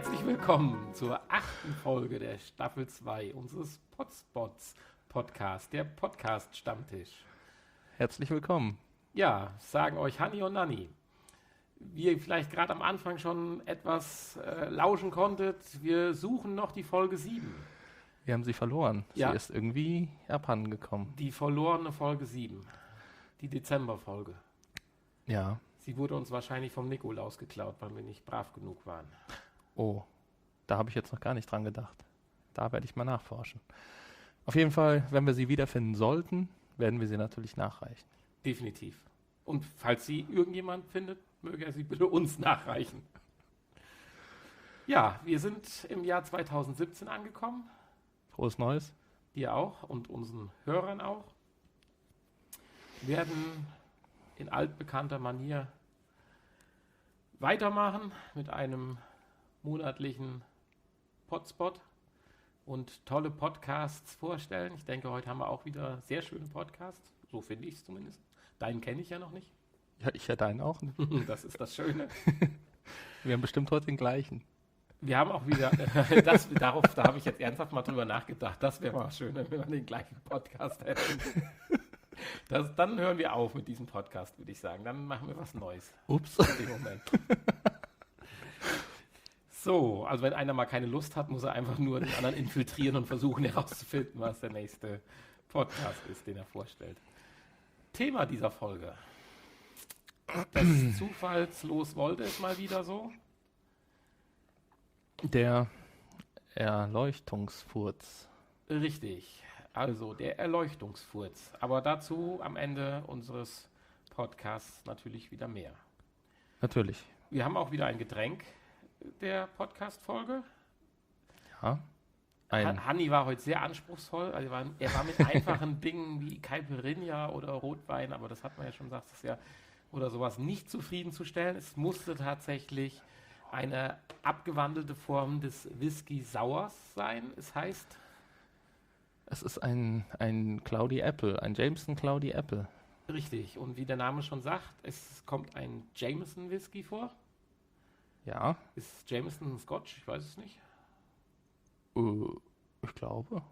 Herzlich willkommen zur 8. Folge der Staffel 2 unseres Potspots Podcast, der Podcast-Stammtisch. Herzlich willkommen. Ja, sagen euch Hanni und Nanni. Wie ihr vielleicht gerade am Anfang schon etwas lauschen konntet, wir suchen noch die Folge 7. Wir haben sie verloren. Ja. Sie ist irgendwie abhanden gekommen. Die verlorene Folge 7. Die Dezemberfolge. Ja. Sie wurde uns wahrscheinlich vom Nikolaus geklaut, weil wir nicht brav genug waren. Oh, da habe ich jetzt noch gar nicht dran gedacht. Da werde ich mal nachforschen. Auf jeden Fall, wenn wir sie wiederfinden sollten, werden wir sie natürlich nachreichen. Definitiv. Und falls sie irgendjemand findet, möge er sie bitte uns nachreichen. Ja, wir sind im Jahr 2017 angekommen. Frohes Neues. Dir auch und unseren Hörern auch. Wir werden in altbekannter Manier weitermachen mit einem monatlichen Podspot und tolle Podcasts vorstellen. Ich denke, heute haben wir auch wieder sehr schöne Podcasts. So finde ich es zumindest. Deinen kenne ich ja noch nicht. Ja, ich ja deinen auch. Das ist das Schöne. Wir haben bestimmt heute den gleichen. Wir haben auch wieder, da habe ich jetzt ernsthaft mal drüber nachgedacht. Das wäre mal schön, wenn wir den gleichen Podcast hätten. Dann hören wir auf mit diesem Podcast, würde ich sagen. Dann machen wir was Neues. Ups. In dem Moment. So, also wenn einer mal keine Lust hat, muss er einfach nur den anderen infiltrieren und versuchen herauszufinden, was der nächste Podcast ist, den er vorstellt. Thema dieser Folge. Das zufallslos wollte es mal wieder so. Der Erleuchtungsfurz. Richtig, also der Erleuchtungsfurz. Aber dazu am Ende unseres Podcasts natürlich wieder mehr. Natürlich. Wir haben auch wieder ein Getränk der Podcast-Folge. Ja. Hanni war heute sehr anspruchsvoll. Also er war mit einfachen Dingen wie Caipirinha oder Rotwein, aber das hat man ja schon gesagt, das ist ja oder sowas nicht zufriedenzustellen. Es musste tatsächlich eine abgewandelte Form des Whisky Sours sein. Es heißt... Es ist ein Cloudy Apple, ein Jameson Cloudy Apple. Richtig. Und wie der Name schon sagt, es kommt ein Jameson Whisky vor. Ja. Ist Jameson ein Scotch? Ich weiß es nicht. Ich glaube.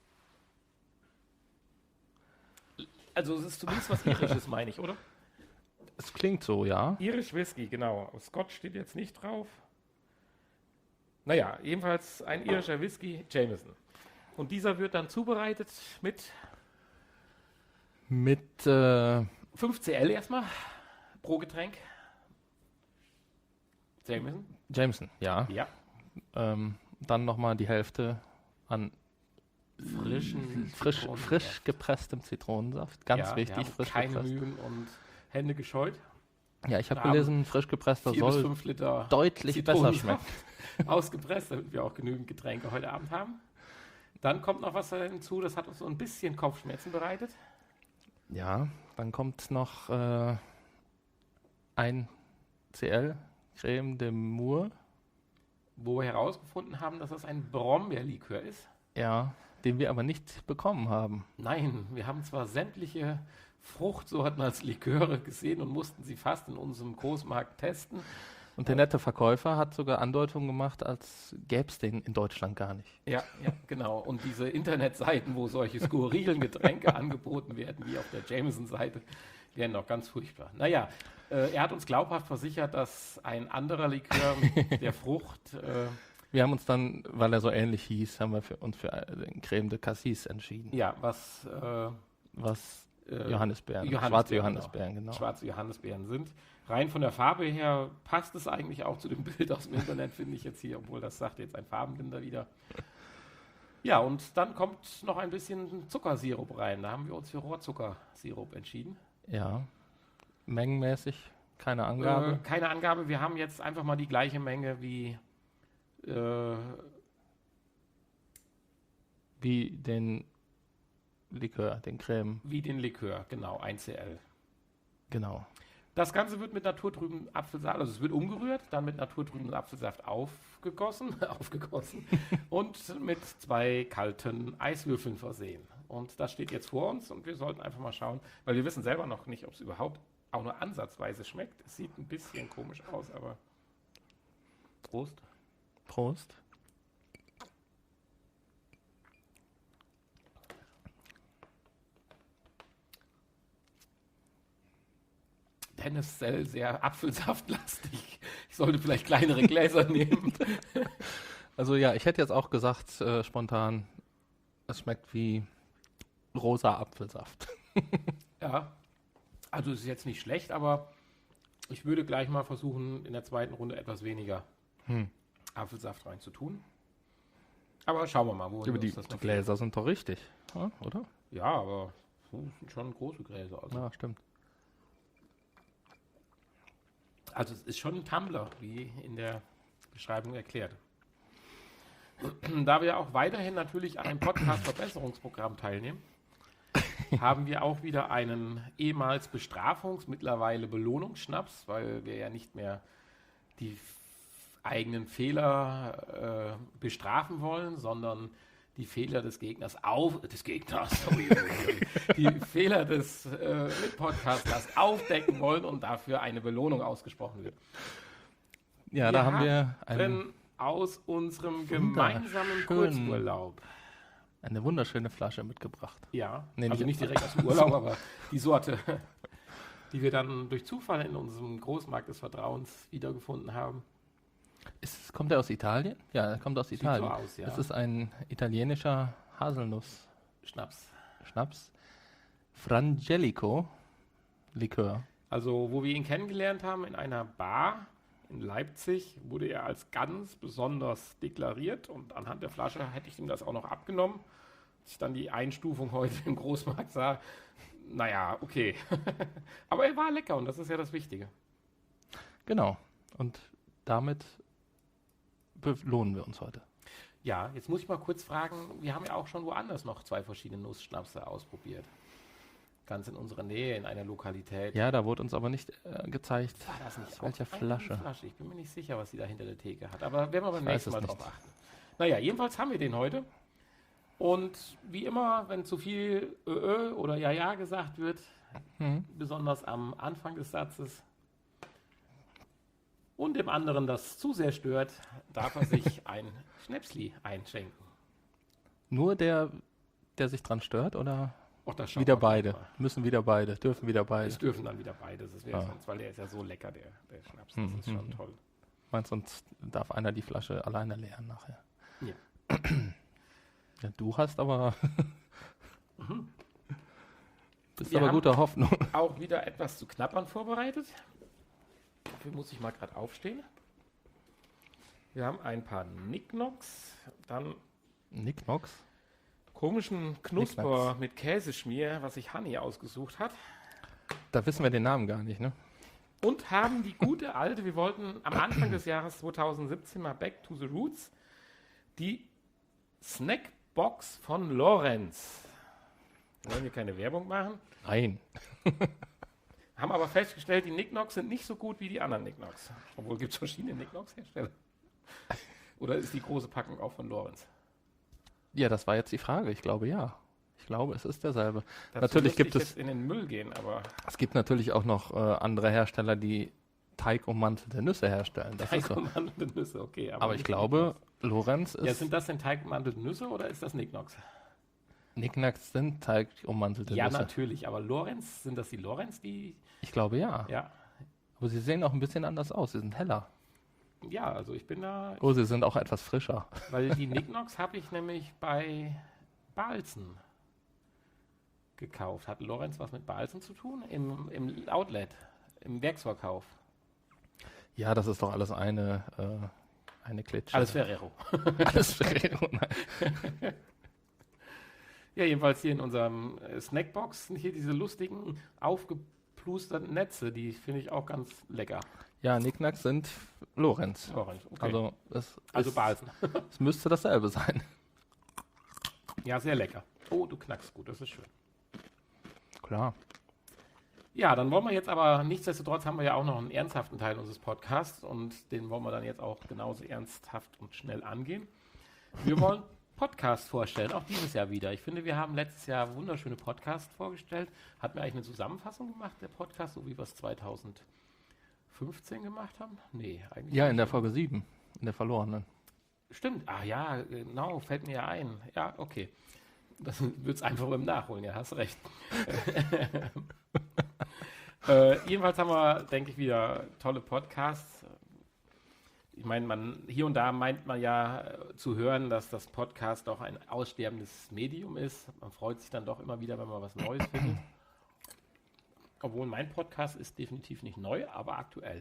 Also es ist zumindest was Irisches, meine ich, oder? Es klingt so, ja. Irish Whisky, genau. Scotch steht jetzt nicht drauf. Naja, jedenfalls ein irischer Whisky, Jameson. Und dieser wird dann zubereitet mit 5cl erstmal pro Getränk. Jameson, ja. Ja. Dann nochmal die Hälfte an frisch gepresstem Zitronensaft. Ganz wichtig, frisch keine gepresst. Mühen und Hände gescheut. Ja, ich habe gelesen, frisch gepresster 4 bis soll 5 Liter deutlich besser schmecken. Ausgepresst, damit wir auch genügend Getränke heute Abend haben. Dann kommt noch was hinzu, das hat uns so ein bisschen Kopfschmerzen bereitet. Ja, dann kommt noch ein CL Crème de Mour. Wo wir herausgefunden haben, dass das ein Brombeerlikör ist. Ja, den wir aber nicht bekommen haben. Nein, wir haben zwar sämtliche Fruchtsorten als Liköre gesehen und mussten sie fast in unserem Großmarkt testen. Und der nette Verkäufer hat sogar Andeutungen gemacht, als gäbe es den in Deutschland gar nicht. Ja, genau. Und diese Internetseiten, wo solche skurrilen Getränke angeboten werden, wie auf der Jameson-Seite, wären doch ganz furchtbar. Naja, er hat uns glaubhaft versichert, dass ein anderer Likör mit der Frucht... wir haben uns dann, weil er so ähnlich hieß, haben wir uns für den Crème de Cassis entschieden. Ja, was Johannisbeeren, schwarze Johannisbeeren, genau. Schwarze Johannisbeeren sind. Rein von der Farbe her passt es eigentlich auch zu dem Bild aus dem Internet, finde ich jetzt hier, obwohl das sagt jetzt ein Farbenblinder wieder. Ja, und dann kommt noch ein bisschen Zuckersirup rein. Da haben wir uns für Rohrzuckersirup entschieden. Ja, mengenmäßig keine Angabe. Keine Angabe, wir haben jetzt einfach mal die gleiche Menge wie den Likör, den Crème. Wie den Likör, genau, 1cl. Genau. Das Ganze wird mit naturtrüben Apfelsaft, also es wird umgerührt, dann mit naturtrüben Apfelsaft aufgegossen und mit 2 kalten Eiswürfeln versehen. Und das steht jetzt vor uns und wir sollten einfach mal schauen, weil wir wissen selber noch nicht, ob es überhaupt auch nur ansatzweise schmeckt. Es sieht ein bisschen komisch aus, aber Prost. Prost. Dennis Sell sehr apfelsaftlastig. Ich sollte vielleicht kleinere Gläser nehmen. Also ja, ich hätte jetzt auch gesagt, spontan, es schmeckt wie rosa Apfelsaft. Ja, also es ist jetzt nicht schlecht, aber ich würde gleich mal versuchen, in der zweiten Runde etwas weniger Apfelsaft reinzutun. Aber schauen wir mal, wo Aber die uns das noch Gläser sind doch richtig, oder? Ja, aber das sind schon große Gräser. Also. Ja, stimmt. Also es ist schon ein Tumbler, wie in der Beschreibung erklärt. Da wir auch weiterhin natürlich an einem Podcast-Verbesserungsprogramm teilnehmen, haben wir auch wieder einen ehemals mittlerweile Belohnungsschnaps, weil wir ja nicht mehr die eigenen Fehler bestrafen wollen, sondern die Fehler des Gegners die Fehler des Mitpodcasters aufdecken wollen und dafür eine Belohnung ausgesprochen wird. Ja, da haben wir einen aus unserem gemeinsamen Kurzurlaub eine wunderschöne Flasche mitgebracht. Ja, Nee, also nicht direkt aus dem Urlaub, aber die Sorte, die wir dann durch Zufall in unserem Großmarkt des Vertrauens wiedergefunden haben. Kommt er aus Italien? Ja, er kommt aus Italien. So aus, ja. Es ist ein italienischer Haselnuss-Schnaps. Frangelico Likör. Also, wo wir ihn kennengelernt haben, in einer Bar in Leipzig, wurde er als ganz besonders deklariert und anhand der Flasche hätte ich ihm das auch noch abgenommen. Als ich dann die Einstufung heute im Großmarkt sah, naja, okay. Aber er war lecker und das ist ja das Wichtige. Genau. Und damit belohnen wir uns heute. Ja, jetzt muss ich mal kurz fragen, wir haben ja auch schon woanders noch 2 verschiedene Nussschnapse ausprobiert. Ganz in unserer Nähe, in einer Lokalität. Ja, da wurde uns aber nicht gezeigt, War das nicht welche auch eine Flasche. Ich bin mir nicht sicher, was sie da hinter der Theke hat. Aber werden wir beim Ich weiß nächsten es Mal nicht. drauf achten. Naja, jedenfalls haben wir den heute. Und wie immer, wenn zu viel oder ja gesagt wird, besonders am Anfang des Satzes, und dem anderen das zu sehr stört, darf er sich ein Schnäpsli einschenken. Nur der sich dran stört oder Och, das schauen wieder wir beide? mal. Müssen wieder beide, dürfen wieder beide. Es dürfen dann wieder beide, das wäre Ah. sonst, weil der ist ja so lecker, der Schnaps. Das ist schon toll. Meinst sonst darf einer die Flasche alleine leeren nachher? Ja. Ja, du hast aber bist Wir aber haben- guter Hoffnung. Auch wieder etwas zu knappern vorbereitet. Dafür muss ich mal gerade aufstehen. Wir haben ein paar Nicknocks, dann Nicknocks? komischen Knusper mit Käseschmier, was sich Hanni ausgesucht hat. Da wissen wir den Namen gar nicht, ne? Und haben die gute alte, wir wollten am Anfang des Jahres 2017 mal Back to the Roots, die Snackbox von Lorenz. Wir wollen hier keine Werbung machen. Nein. Haben aber festgestellt, die Nicknocks sind nicht so gut wie die anderen Nicknocks. Obwohl, gibt es verschiedene Nicknocks-Hersteller. Oder ist die große Packung auch von Lorenz? Ja, das war jetzt die Frage. Ich glaube, ja. Ich glaube, es ist derselbe. Dazu Natürlich müsste gibt ich es- jetzt in den Müll gehen, aber Es gibt natürlich auch noch andere Hersteller, die teigummantelte Nüsse herstellen. Das ist so. teigummantelte Nüsse, okay. Aber ich nicht glaube, Lorenz Nicknocks. Ja, ist... sind das denn teigummantelte Nüsse oder ist das Nicknocks? Nicknacks sind teigummantelte Ja, Nüsse. natürlich, aber Lorenz, sind das die Lorenz, die... Ich glaube, ja. Ja, Aber sie sehen auch ein bisschen anders aus. Sie sind heller. ja, also ich bin da... Oh, sie sind auch etwas frischer. Weil die Nicknocks habe ich nämlich bei Balzen gekauft. Hat Lorenz was mit Balzen zu tun? Im Outlet, im Werksverkauf. Ja, das ist doch alles eine Klitsche. Alles Ferrero. Alles Ferrero. Nein. Ja, jedenfalls hier in unserem Snackbox sind hier diese lustigen, aufgeplusterten Netze. Die finde ich auch ganz lecker. Ja, Nicknacks sind Lorenz. Lorenz, okay. Also, es Also ist- Balzen. Es müsste dasselbe sein. Ja, sehr lecker. Oh, du knackst gut, das ist schön. Klar. Ja, dann wollen wir jetzt aber, nichtsdestotrotz haben wir ja auch noch einen ernsthaften Teil unseres Podcasts und den wollen wir dann jetzt auch genauso ernsthaft und schnell angehen. Wir wollen Podcast vorstellen, auch dieses Jahr wieder. Ich finde, wir haben letztes Jahr wunderschöne Podcasts vorgestellt. Hatten wir eigentlich eine Zusammenfassung gemacht, der Podcast, so wie wir es 2015 gemacht haben? Nee, eigentlich Ja, nicht. in der Folge 7. In der verlorenen. Stimmt. Ah ja, genau, fällt mir ja ein. Ja, okay. Das wird es einfach beim Nachholen, ja, hast recht. Jedenfalls haben wir, denke ich, wieder tolle Podcasts. Ich meine, hier und da meint man ja zu hören, dass das Podcast doch ein aussterbendes Medium ist. Man freut sich dann doch immer wieder, wenn man was Neues findet. Obwohl mein Podcast ist definitiv nicht neu, aber aktuell.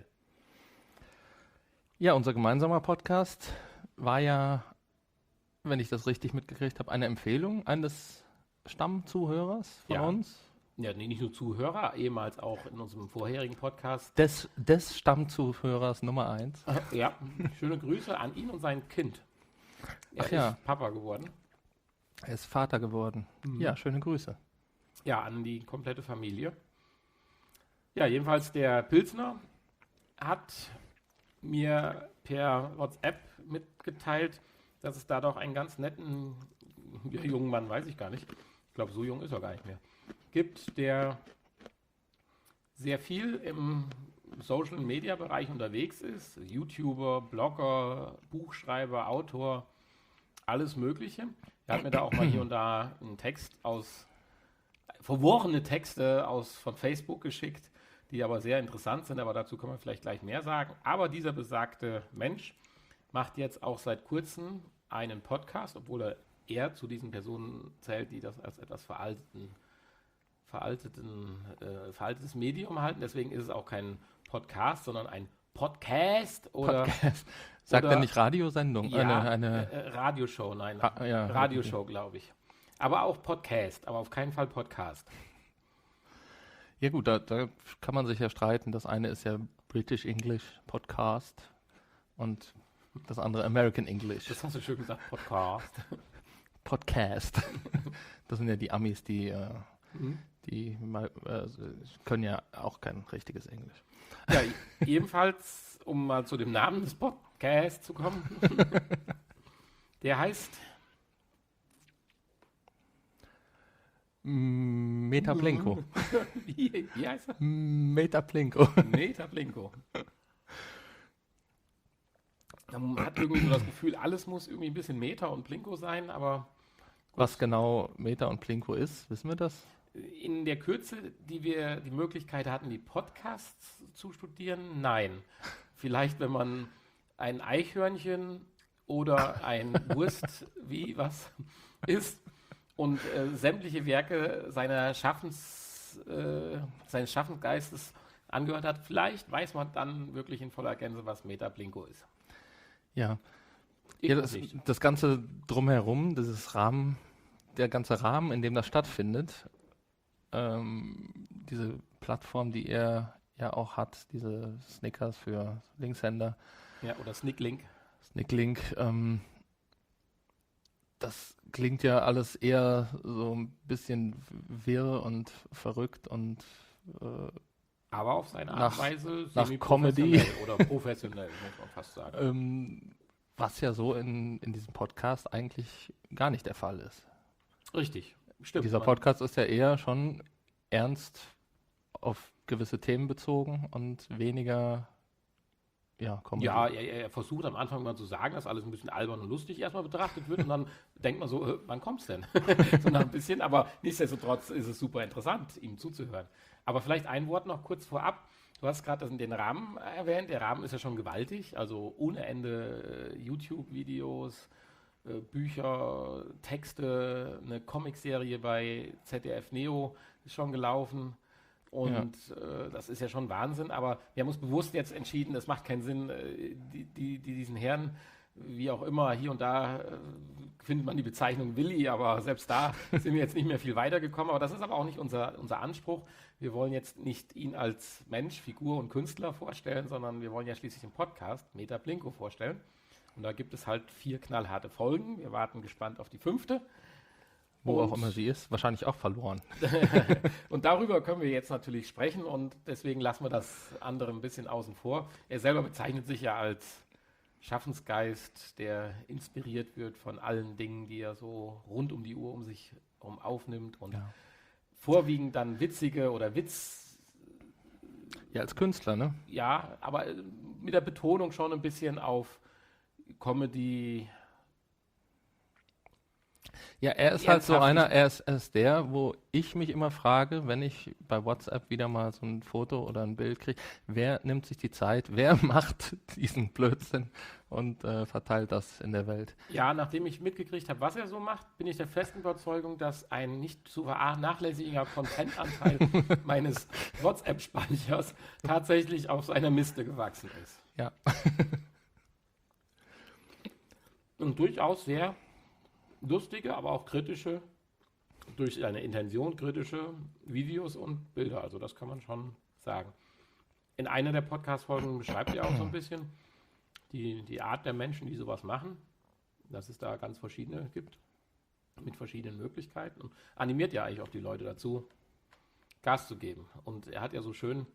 Ja, unser gemeinsamer Podcast war ja, wenn ich das richtig mitgekriegt habe, eine Empfehlung eines Stammzuhörers von uns. Ja, nee, nicht nur Zuhörer, ehemals auch in unserem vorherigen Podcast. Des Stammzuhörers Nummer 1. Ja, schöne Grüße an ihn und sein Kind. Er ist Papa geworden. Er ist Vater geworden. Ja, schöne Grüße. Ja, an die komplette Familie. Ja, jedenfalls der Pilsner hat mir per WhatsApp mitgeteilt, dass es da doch einen ganz netten jungen Mann, weiß ich gar nicht, ich glaube, so jung ist er gar nicht mehr, gibt, der sehr viel im Social-Media-Bereich unterwegs ist. YouTuber, Blogger, Buchschreiber, Autor, alles Mögliche. Er hat mir da auch mal hier und da einen Text verworrene Texte von Facebook geschickt, die aber sehr interessant sind, aber dazu können wir vielleicht gleich mehr sagen. Aber dieser besagte Mensch macht jetzt auch seit kurzem einen Podcast, obwohl er zu diesen Personen zählt, die das als etwas veraltetes Medium halten. Deswegen ist es auch kein Podcast, sondern ein Podcast oder... Podcast. Sagt er nicht Radiosendung? Ja, eine Radioshow, nein. Radioshow, glaube ich. Aber auch Podcast, aber auf keinen Fall Podcast. Ja gut, da kann man sich ja streiten. Das eine ist ja British English Podcast und das andere American English. Das hast du schön gesagt, Podcast. Podcast. Das sind ja die Amis, die können ja auch kein richtiges Englisch. Ja, ebenfalls, um mal zu dem Namen des Podcasts zu kommen. Der heißt Metaplinko. Wie heißt er? Metaplinko. Metaplinko. Man hat irgendwie so das Gefühl, alles muss irgendwie ein bisschen Meta und Plinko sein, aber... Gut. Was genau Meta und Plinko ist, wissen wir das? In der Kürze, die wir die Möglichkeit hatten, die Podcasts zu studieren, nein. Vielleicht, wenn man ein Eichhörnchen oder ein Wurst, ist und sämtliche Werke seines Schaffensgeistes angehört hat, vielleicht weiß man dann wirklich in voller Gänze, was Metaplinko ist. Ja, das Ganze drumherum, der ganze Rahmen, in dem das stattfindet, diese Plattform, die er ja auch hat, diese Snickers für Linkshänder. Ja, oder Snicklink. Snicklink, das klingt ja alles eher so ein bisschen wirr und verrückt und aber auf seine Art und Weise nach Comedy oder professionell, muss man fast sagen. Was ja so in diesem Podcast eigentlich gar nicht der Fall ist. Richtig, stimmt. Dieser Podcast ist ja eher schon ernst auf gewisse Themen bezogen und weniger Comedy. Ja, er versucht am Anfang mal zu sagen, dass alles ein bisschen albern und lustig erstmal betrachtet wird und dann denkt man so, wann kommt's denn? So nach ein bisschen, aber nichtsdestotrotz ist es super interessant, ihm zuzuhören. Aber vielleicht ein Wort noch kurz vorab. Du hast gerade den Rahmen erwähnt. Der Rahmen ist ja schon gewaltig, also ohne Ende YouTube-Videos, Bücher, Texte, eine Comicserie bei ZDF Neo ist schon gelaufen. Und das ist ja schon Wahnsinn, aber wir haben uns bewusst jetzt entschieden, es macht keinen Sinn, diesen Herrn, wie auch immer, hier und da findet man die Bezeichnung Willi, aber selbst da sind wir jetzt nicht mehr viel weitergekommen. Aber das ist aber auch nicht unser Anspruch. Wir wollen jetzt nicht ihn als Mensch, Figur und Künstler vorstellen, sondern wir wollen ja schließlich den Podcast Metaplinko vorstellen. Und da gibt es halt 4 knallharte Folgen. Wir warten gespannt auf die 5. Wo auch immer sie ist, wahrscheinlich auch verloren. Und darüber können wir jetzt natürlich sprechen und deswegen lassen wir das andere ein bisschen außen vor. Er selber bezeichnet sich ja als Schaffensgeist, der inspiriert wird von allen Dingen, die er so rund um die Uhr um sich herum aufnimmt und vorwiegend dann witzige oder Ja, als Künstler, ne? Ja, aber mit der Betonung schon ein bisschen auf Comedy. Ja, er ist halt so einer, er ist der, wo ich mich immer frage, wenn ich bei WhatsApp wieder mal so ein Foto oder ein Bild kriege, wer nimmt sich die Zeit, wer macht diesen Blödsinn und verteilt das in der Welt? Ja, nachdem ich mitgekriegt habe, was er so macht, bin ich der festen Überzeugung, dass ein nicht zu vernachlässiger Content-Anteil meines WhatsApp-Speichers tatsächlich auf seiner Miste gewachsen ist. Ja. Und durchaus sehr lustige, aber auch kritische, durch seine Intention kritische Videos und Bilder. Also das kann man schon sagen. In einer der Podcast-Folgen beschreibt er auch so ein bisschen die Art der Menschen, die sowas machen, dass es da ganz verschiedene gibt, mit verschiedenen Möglichkeiten und animiert ja eigentlich auch die Leute dazu, Gas zu geben. Und er hat ja so schön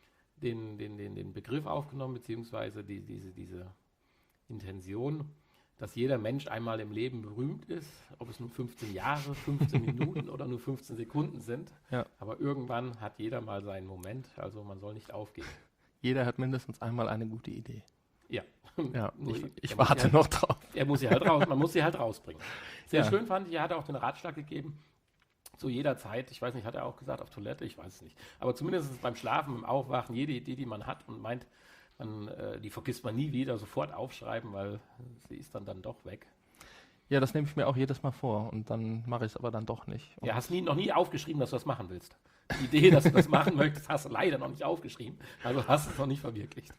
den Begriff aufgenommen, beziehungsweise diese Intention, dass jeder Mensch einmal im Leben berühmt ist, ob es nur 15 Jahre, 15 Minuten oder nur 15 Sekunden sind. Ja. Aber irgendwann hat jeder mal seinen Moment, also man soll nicht aufgeben. Jeder hat mindestens einmal eine gute Idee. Ja. Ja, ich warte noch drauf. Er muss sie halt raus, man muss sie halt rausbringen. Sehr Ja. schön fand ich, er hat auch den Ratschlag gegeben, zu jeder Zeit, ich weiß nicht, hat er auch gesagt, auf Toilette, ich weiß es nicht, aber zumindest beim Schlafen, beim Aufwachen, jede Idee, die man hat und meint, die vergisst man nie wieder, sofort aufschreiben, weil sie ist dann doch weg. Ja, das nehme ich mir auch jedes Mal vor und dann mache ich es aber dann doch nicht. Und Ja, hast noch nie aufgeschrieben, dass du das machen willst. Die Idee, dass du das machen möchtest, hast du leider noch nicht aufgeschrieben, also hast du es noch nicht verwirklicht.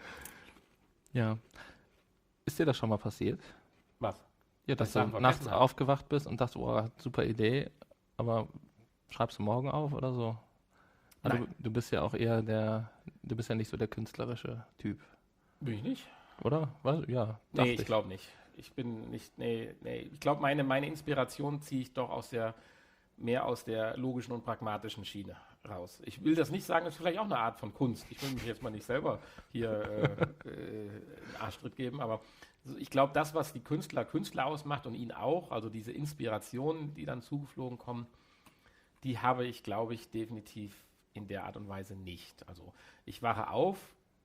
ja. Ist dir das schon mal passiert? Was? Ja, dass du Sachen nachts vergessen habe. aufgewacht bist und dachtest, oh, super Idee, aber schreibst du morgen auf oder so? Also Nein. du bist ja auch eher du bist ja nicht so der künstlerische Typ, Bin ich nicht? oder? Was? Ja, Nee, dachte ich glaube nicht. Ich bin nicht, nee. Ich glaube, meine Inspiration ziehe ich doch mehr aus der logischen und pragmatischen Schiene raus. Ich will das nicht sagen, das ist vielleicht auch eine Art von Kunst. Ich will mich jetzt mal nicht selber hier einen Arschtritt geben, aber ich glaube, das, was die Künstler ausmacht und ihn auch, also diese Inspirationen, die dann zugeflogen kommen, die habe ich, glaube ich, definitiv in der Art und Weise nicht. Also ich wache auf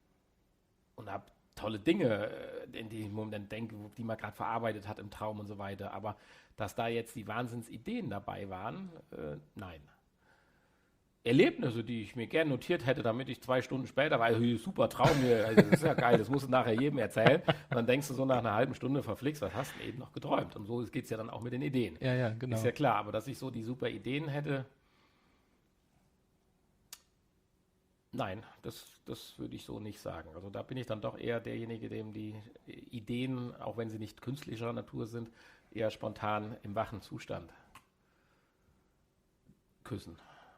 und habe tolle Dinge, in die ich im Moment denke, die man gerade verarbeitet hat im Traum und so weiter. Aber dass da jetzt die Wahnsinnsideen dabei waren, nein. Erlebnisse, die ich mir gerne notiert hätte, damit ich 2 Stunden später, weil super Traum hier, also das ist ja geil, das musst du nachher jedem erzählen. Und dann denkst du so nach einer halben Stunde verflixt, was hast du denn eben noch geträumt? Und so geht es ja dann auch mit den Ideen. Ja, genau. Ist ja klar, aber dass ich so die super Ideen hätte, nein, das würde ich so nicht sagen. Also da bin ich dann doch eher derjenige, dem die Ideen, auch wenn sie nicht künstlicher Natur sind, eher spontan im wachen Zustand küssen.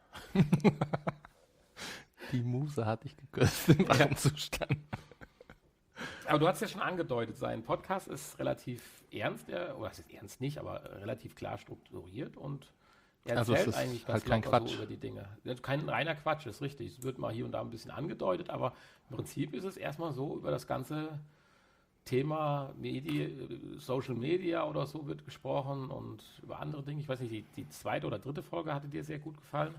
Die Muse hat dich geküsst im wachen Zustand. Aber du hast ja schon angedeutet, sein Podcast ist relativ ernst, oder es ist ernst nicht, aber relativ klar strukturiert und er Also erzählt es ist eigentlich halt ganz kein locker Quatsch. so über die Dinge. Kein reiner Quatsch, ist richtig. Es wird mal hier und da ein bisschen angedeutet, aber im Prinzip ist es erstmal so, über das ganze Thema Social Media oder so wird gesprochen und über andere Dinge. Ich weiß nicht, die 2. oder 3. Folge hatte dir sehr gut gefallen.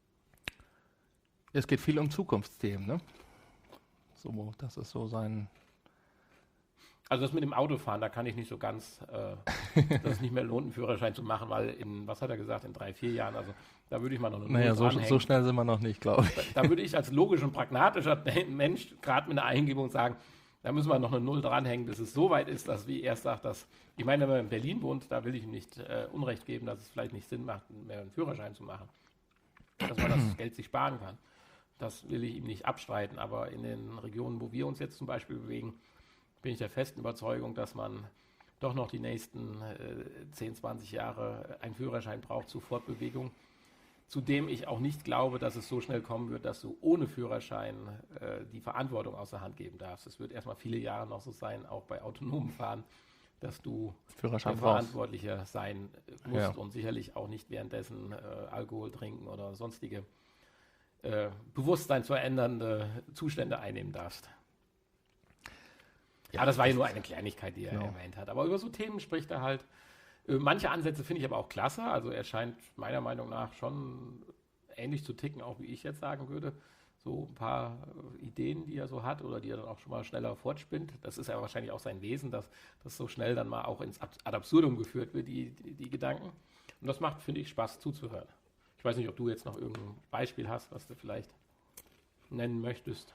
Es geht viel um Zukunftsthemen, ne? So, das ist so sein. Also das mit dem Autofahren, da kann ich nicht so ganz, dass es nicht mehr lohnt, einen Führerschein zu machen, weil was hat er gesagt, in 3, 4 Jahren, also da würde ich mal noch eine Naja, Null so dranhängen. schnell sind wir noch nicht, glaube ich. Da würde ich als logisch und pragmatischer Mensch gerade mit einer Eingebung sagen, da müssen wir noch eine Null dranhängen, bis es so weit ist, dass, wie er sagt, dass, ich meine, wenn man in Berlin wohnt, da will ich ihm nicht Unrecht geben, dass es vielleicht nicht Sinn macht, mehr einen Führerschein zu machen. Dass man das Geld sich sparen kann. Das will ich ihm nicht abstreiten, aber in den Regionen, wo wir uns jetzt zum Beispiel bewegen, bin ich der festen Überzeugung, dass man doch noch die nächsten 10, 20 Jahre einen Führerschein braucht zur Fortbewegung. Zudem ich auch nicht glaube, dass es so schnell kommen wird, dass du ohne Führerschein die Verantwortung aus der Hand geben darfst. Es wird erstmal viele Jahre noch so sein, auch bei autonomen Fahren, dass du Führerschein der brauchst. Verantwortlicher sein musst Ja. und sicherlich auch nicht währenddessen Alkohol trinken oder sonstige bewusstseinsverändernde Zustände einnehmen darfst. Ja, das war ja nur eine Kleinigkeit, die er Genau. erwähnt hat. Aber über so Themen spricht er halt. Manche Ansätze finde ich aber auch klasse. Also er scheint meiner Meinung nach schon ähnlich zu ticken, auch wie ich jetzt sagen würde. so ein paar Ideen, die er so hat oder die er dann auch schon mal schneller fortspinnt. Das ist ja wahrscheinlich auch sein Wesen, dass das so schnell dann mal auch ins Ad absurdum geführt wird, die Gedanken. Und das macht, finde ich, Spaß zuzuhören. Ich weiß nicht, ob du jetzt noch irgendein Beispiel hast, was du vielleicht nennen möchtest.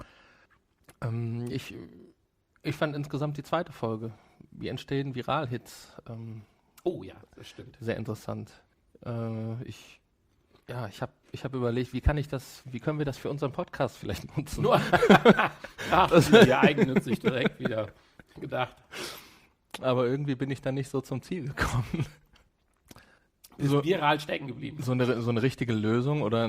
Ich fand insgesamt die zweite Folge, wie entstehen Viral-Hits, Oh ja, das stimmt. sehr interessant. Ich habe überlegt, wie können wir das für unseren Podcast vielleicht nutzen? Nur, ach, das ist ja eigennützig direkt wieder gedacht. Aber irgendwie bin ich da nicht so zum Ziel gekommen. Ist viral stecken geblieben. So eine richtige Lösung oder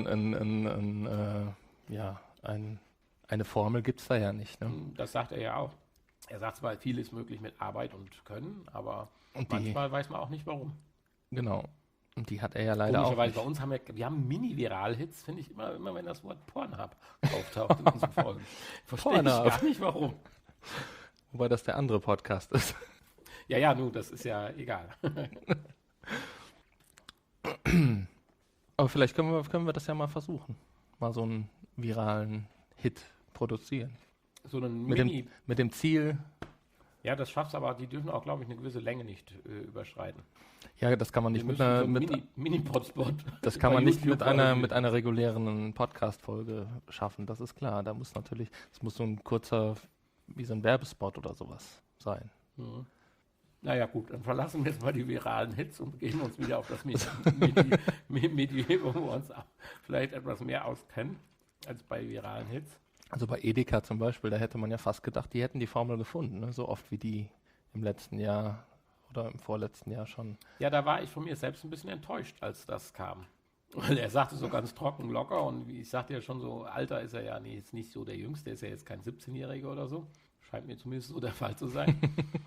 eine Formel gibt es da ja nicht. Ne? Das sagt er ja auch. Er sagt zwar, viel ist möglich mit Arbeit und Können, aber manchmal weiß man auch nicht, warum. Genau. Und die hat er ja leider auch nicht. Bei uns haben wir haben Mini-Viral-Hits, finde ich, immer wenn das Wort Pornhub auftaucht in unseren Folgen. Verstehe ich gar nicht, warum. Wobei das der andere Podcast ist. Ja, das ist ja egal. Aber vielleicht können wir das ja mal versuchen. Mal so einen viralen Hit produzieren. So einen mit dem Ziel. Ja, das schaffst aber, die dürfen auch, glaube ich, eine gewisse Länge nicht überschreiten. Ja, das kann man nicht mit einer Mini-Potspot. Das kann man nicht mit einer regulären Podcast-Folge schaffen, das ist klar. Es muss so ein kurzer, wie so ein Werbespot oder sowas sein. Mhm. Naja gut, dann verlassen wir jetzt mal die viralen Hits und gehen uns wieder auf das Medium, wo wir uns vielleicht etwas mehr auskennen als bei viralen Hits. Also bei Edeka zum Beispiel, da hätte man ja fast gedacht, die hätten die Formel gefunden, ne? So oft wie die im letzten Jahr oder im vorletzten Jahr schon. Ja, da war ich von mir selbst ein bisschen enttäuscht, als das kam. Weil er sagte so ganz trocken, locker und wie ich sagte ja schon, so Alter ist er ja jetzt nicht so der Jüngste, ist ja jetzt kein 17-Jähriger oder so. Scheint mir zumindest so der Fall zu sein.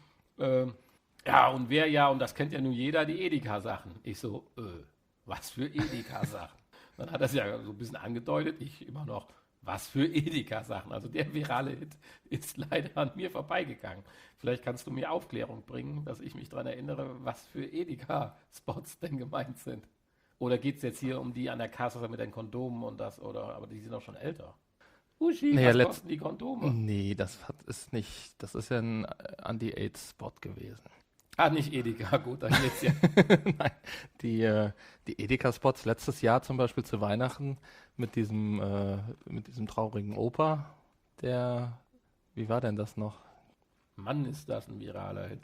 Und das kennt ja nun jeder, die Edeka-Sachen. Ich so, was für Edeka-Sachen? Dann hat er es ja so ein bisschen angedeutet, ich immer noch, was für Edeka-Sachen? Also der virale Hit ist leider an mir vorbeigegangen. Vielleicht kannst du mir Aufklärung bringen, dass ich mich daran erinnere, was für Edeka-Spots denn gemeint sind. Oder geht es jetzt hier um die an der Kasse mit den Kondomen und das, aber die sind auch schon älter. Uschi, was kosten die Kondome? Nee, das ist ja ein Anti-AIDS-Spot gewesen. Ah, nicht Edeka, gut, dann geht's ja. Nein, die Edeka-Spots letztes Jahr zum Beispiel zu Weihnachten mit diesem traurigen Opa, wie war denn das noch? Mann, ist das ein viraler Hit.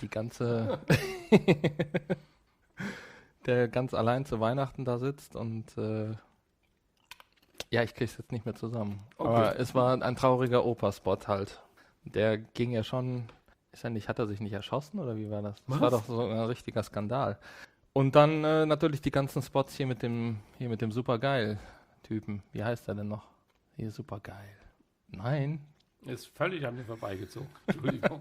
Der ganz allein zu Weihnachten da sitzt und ich krieg's jetzt nicht mehr zusammen. Okay. Aber es war ein trauriger Opa-Spot halt. Der ging ja schon, hat er sich nicht erschossen oder wie war das? Das war doch so ein richtiger Skandal. Und dann natürlich die ganzen Spots hier mit dem Supergeil-Typen. Wie heißt er denn noch? Hier, Supergeil. Nein. Ist völlig an mir vorbeigezogen. Entschuldigung.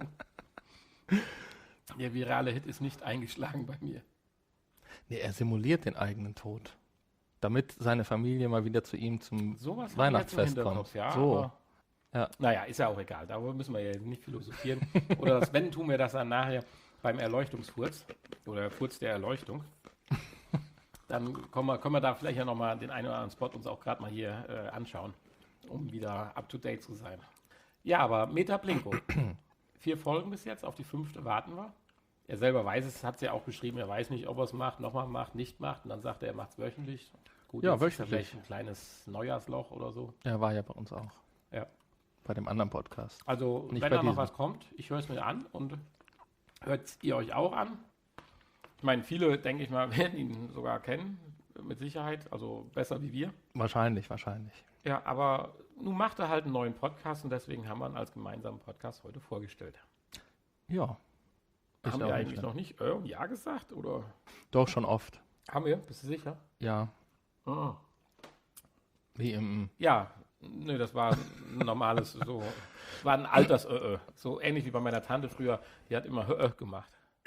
Der virale Hit ist nicht eingeschlagen bei mir. Nee, er simuliert den eigenen Tod. Damit seine Familie mal wieder zu ihm zum Weihnachtsfest kommt. Ja, so. Ja. Naja, ist ja auch egal. Darüber müssen wir ja nicht philosophieren. Oder wenn, tun wir das dann nachher beim Erleuchtungsfurz oder Furz der Erleuchtung. Dann können wir da vielleicht ja nochmal den einen oder anderen Spot uns auch gerade mal hier anschauen, um wieder up to date zu sein. Ja, aber Metablinko. 4 Folgen bis jetzt, auf die 5. warten wir. Er selber weiß es, hat es ja auch beschrieben, er weiß nicht, ob er es macht, nochmal macht, nicht macht. Und dann sagt er macht es wöchentlich. Gut, ja, wöchentlich. Vielleicht ein kleines Neujahrsloch oder so. Ja, war ja bei uns auch. Ja. Bei dem anderen Podcast. Also, nicht wenn da noch was kommt, ich höre es mir an und hört ihr euch auch an. Ich meine, viele, denke ich mal, werden ihn sogar kennen, mit Sicherheit. Also besser wie wir. Wahrscheinlich. Ja, aber nun macht er halt einen neuen Podcast und deswegen haben wir ihn als gemeinsamen Podcast heute vorgestellt. Ja. Haben wir eigentlich noch nicht Ja gesagt, oder? Doch, schon oft. Haben wir? Bist du sicher? Ja. Ah. Wie im... Ja, nö, das war ein normales, war ein Alters so ähnlich wie bei meiner Tante früher, die hat immer gemacht.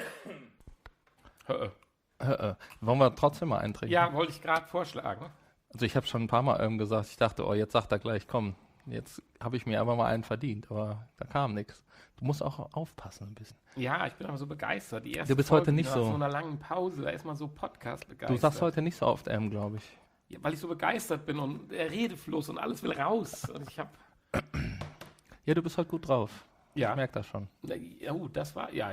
Wollen wir trotzdem mal eintrinken? Ja, wollte ich gerade vorschlagen. Also ich habe schon ein paar Mal gesagt, ich dachte, jetzt sagt er gleich, komm, jetzt habe ich mir aber mal einen verdient, aber da kam nichts. Du musst auch aufpassen ein bisschen. Ja, ich bin aber so begeistert. Die erste du bist Folge heute nicht so. Nach so einer langen Pause, da ist man so Podcast begeistert. Du sagst heute nicht so oft glaube ich. Ja, weil ich so begeistert bin und der Redefluss und alles will raus. Und ich habe... Ja, du bist halt gut drauf. Ja. Ich merke das schon. Oh, das war... Ja.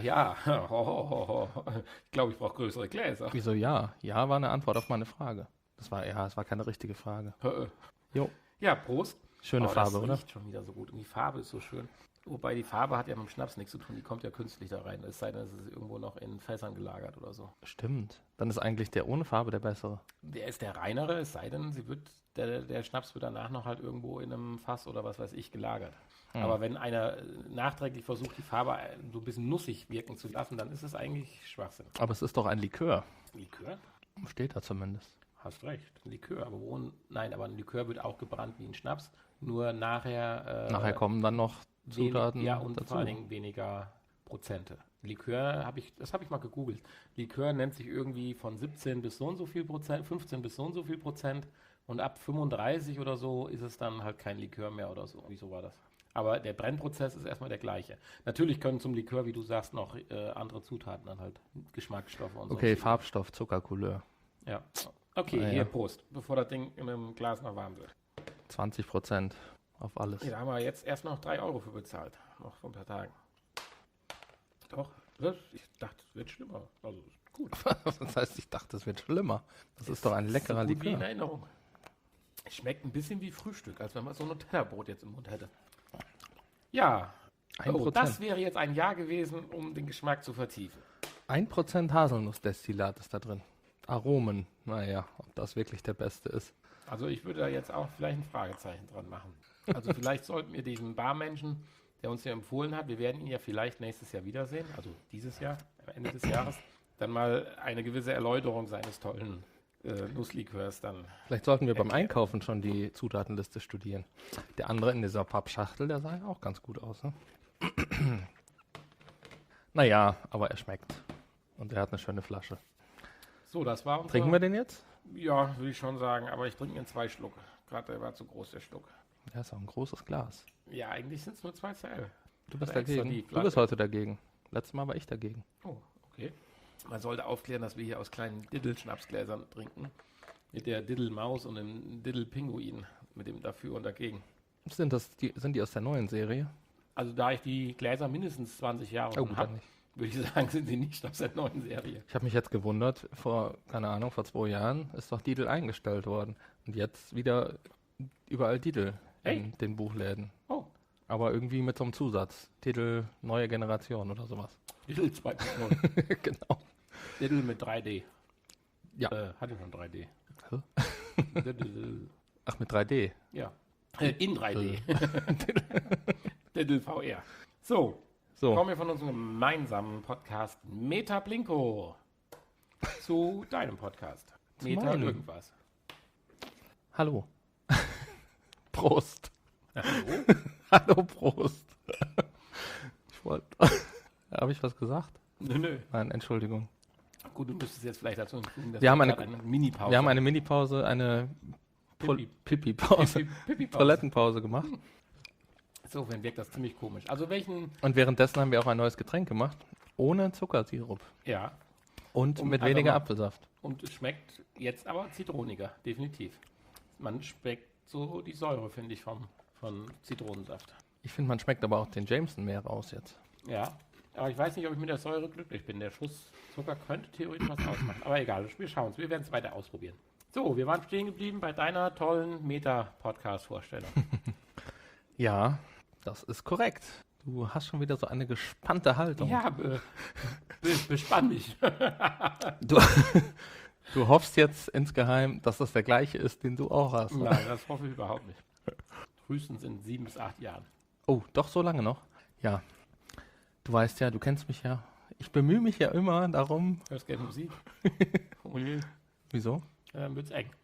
Ich glaube, ich brauche größere Gläser. Wieso ja? Ja war eine Antwort auf meine Frage. Es war keine richtige Frage. Jo. Ja, Prost. Schöne Farbe, oder? Das riecht schon wieder so gut. Und die Farbe ist so schön. Wobei die Farbe hat ja mit dem Schnaps nichts zu tun. Die kommt ja künstlich da rein. Es sei denn, es ist irgendwo noch in Fässern gelagert oder so. Stimmt. Dann ist eigentlich der ohne Farbe der bessere. Der ist der reinere, es sei denn, der Schnaps wird danach noch halt irgendwo in einem Fass oder was weiß ich gelagert. Aber wenn einer nachträglich versucht, die Farbe so ein bisschen nussig wirken zu lassen, dann ist es eigentlich Schwachsinn. Aber es ist doch ein Likör. Likör? Steht da zumindest. Hast recht, ein Likör. Nein, aber ein Likör wird auch gebrannt wie ein Schnaps. Nur nachher... Nachher kommen dann noch Zutaten Ja, und dazu. vor allen Dingen weniger Prozente. Likör, das habe ich mal gegoogelt. Likör nennt sich irgendwie von 17 bis so und so viel Prozent, 15 bis so und so viel Prozent. Und ab 35 oder so ist es dann halt kein Likör mehr oder so. Wieso war das? Aber der Brennprozess ist erstmal der gleiche. Natürlich können zum Likör, wie du sagst, noch andere Zutaten dann halt, Geschmacksstoffe und so. Okay, Farbstoff, Zuckercouleur. Ja. Okay, hier, Prost, bevor das Ding in einem Glas noch warm wird. 20% auf alles. Ja, da haben wir jetzt erst noch 3 Euro für bezahlt. Noch vor ein paar Tagen. Doch, ich dachte, es wird schlimmer. Also, gut. Das heißt, ich dachte, es wird schlimmer. Das ist doch ein leckerer so gut wie in Likör. Erinnerung. Es schmeckt ein bisschen wie Frühstück, als wenn man so ein Nutella-Brot jetzt im Mund hätte. Ja, 1%. Das wäre jetzt ein Jahr gewesen, um den Geschmack zu vertiefen. 1% Haselnussdestillat ist da drin. Aromen, naja, ob das wirklich der beste ist. Also ich würde da jetzt auch vielleicht ein Fragezeichen dran machen. Also vielleicht sollten wir diesen Barmenschen, der uns ja empfohlen hat, wir werden ihn ja vielleicht nächstes Jahr wiedersehen, also dieses Jahr, am Ende des Jahres, dann mal eine gewisse Erläuterung seines tollen Nusslikörs dann. Vielleicht sollten wir beim Einkaufen schon die Zutatenliste studieren. Der andere in dieser Pappschachtel, der sah ja auch ganz gut aus. Ne? Naja, aber er schmeckt. Und er hat eine schöne Flasche. So, das war unser... Trinken wir den jetzt? Ja, würde ich schon sagen, aber ich trinke in 2 Schluck. Gerade der war zu groß, der Schluck. Ja, ist auch ein großes Glas. Ja, eigentlich sind es nur 2 CL. Du bist Oder extra dagegen. die Du bist heute dagegen. Letztes Mal war ich dagegen. Oh, okay. Man sollte aufklären, dass wir hier aus kleinen Diddle-Schnapsgläsern trinken. Mit der Diddle-Maus und dem Diddle-Pinguin. Mit dem dafür und dagegen. Sind die aus der neuen Serie? Also da ich die Gläser mindestens 20 Jahre Oh, gut, habe, dann nicht. würde ich sagen, sind sie nicht aus der neuen Serie. Ich habe mich jetzt gewundert, vor 2 Jahren ist doch Diddle eingestellt worden. Und jetzt wieder überall Diddle in den Buchläden. Oh. Aber irgendwie mit so einem Zusatz. Diddle neue Generation oder sowas. Diddle 2.0. Genau. Diddle mit 3D. Ja. Hatte schon 3D. Hä? Diddle. Ach, mit 3D. Ja. In 3D. Diddle VR. So. Kommen wir von unserem gemeinsamen Podcast Meta Blinko zu deinem Podcast. Meta meinem. irgendwas. Hallo. Prost. Hallo? Hallo, Prost. Ich wollte... Habe ich was gesagt? Nö. Nein, Entschuldigung. Gut, du müsstest jetzt vielleicht dazu hinzufügen, dass Wir haben gerade eine Mini-Pause. Wir haben eine Minipause, eine Pipi-Pause, Pipi-Pause. Toilettenpause gemacht. So, wenn wirkt das ziemlich komisch. Also welchen... Und währenddessen haben wir auch ein neues Getränk gemacht. Ohne Zuckersirup. Ja. Und mit einfach weniger mal- Apfelsaft. Und es schmeckt jetzt aber zitroniger, definitiv. Man schmeckt so die Säure, finde ich, von Zitronensaft. Ich finde, man schmeckt aber auch den Jameson mehr raus jetzt. Ja, aber ich weiß nicht, ob ich mit der Säure glücklich bin. Der Schuss Zucker könnte theoretisch was ausmachen. Aber egal, wir schauen es. Wir werden es weiter ausprobieren. So, wir waren stehen geblieben bei deiner tollen Meta-Podcast-Vorstellung. Ja, das ist korrekt. Du hast schon wieder so eine gespannte Haltung. Ja, bespann mich. Du hoffst jetzt insgeheim, dass das der gleiche ist, den du auch hast. Ne? Nein, das hoffe ich überhaupt nicht. Frühestens in 7 bis 8 Jahren. Oh, doch so lange noch? Ja. Du weißt ja, du kennst mich ja. Ich bemühe mich ja immer darum. Hörst gerne Musik? Oh je, Wieso? dann wird's eng.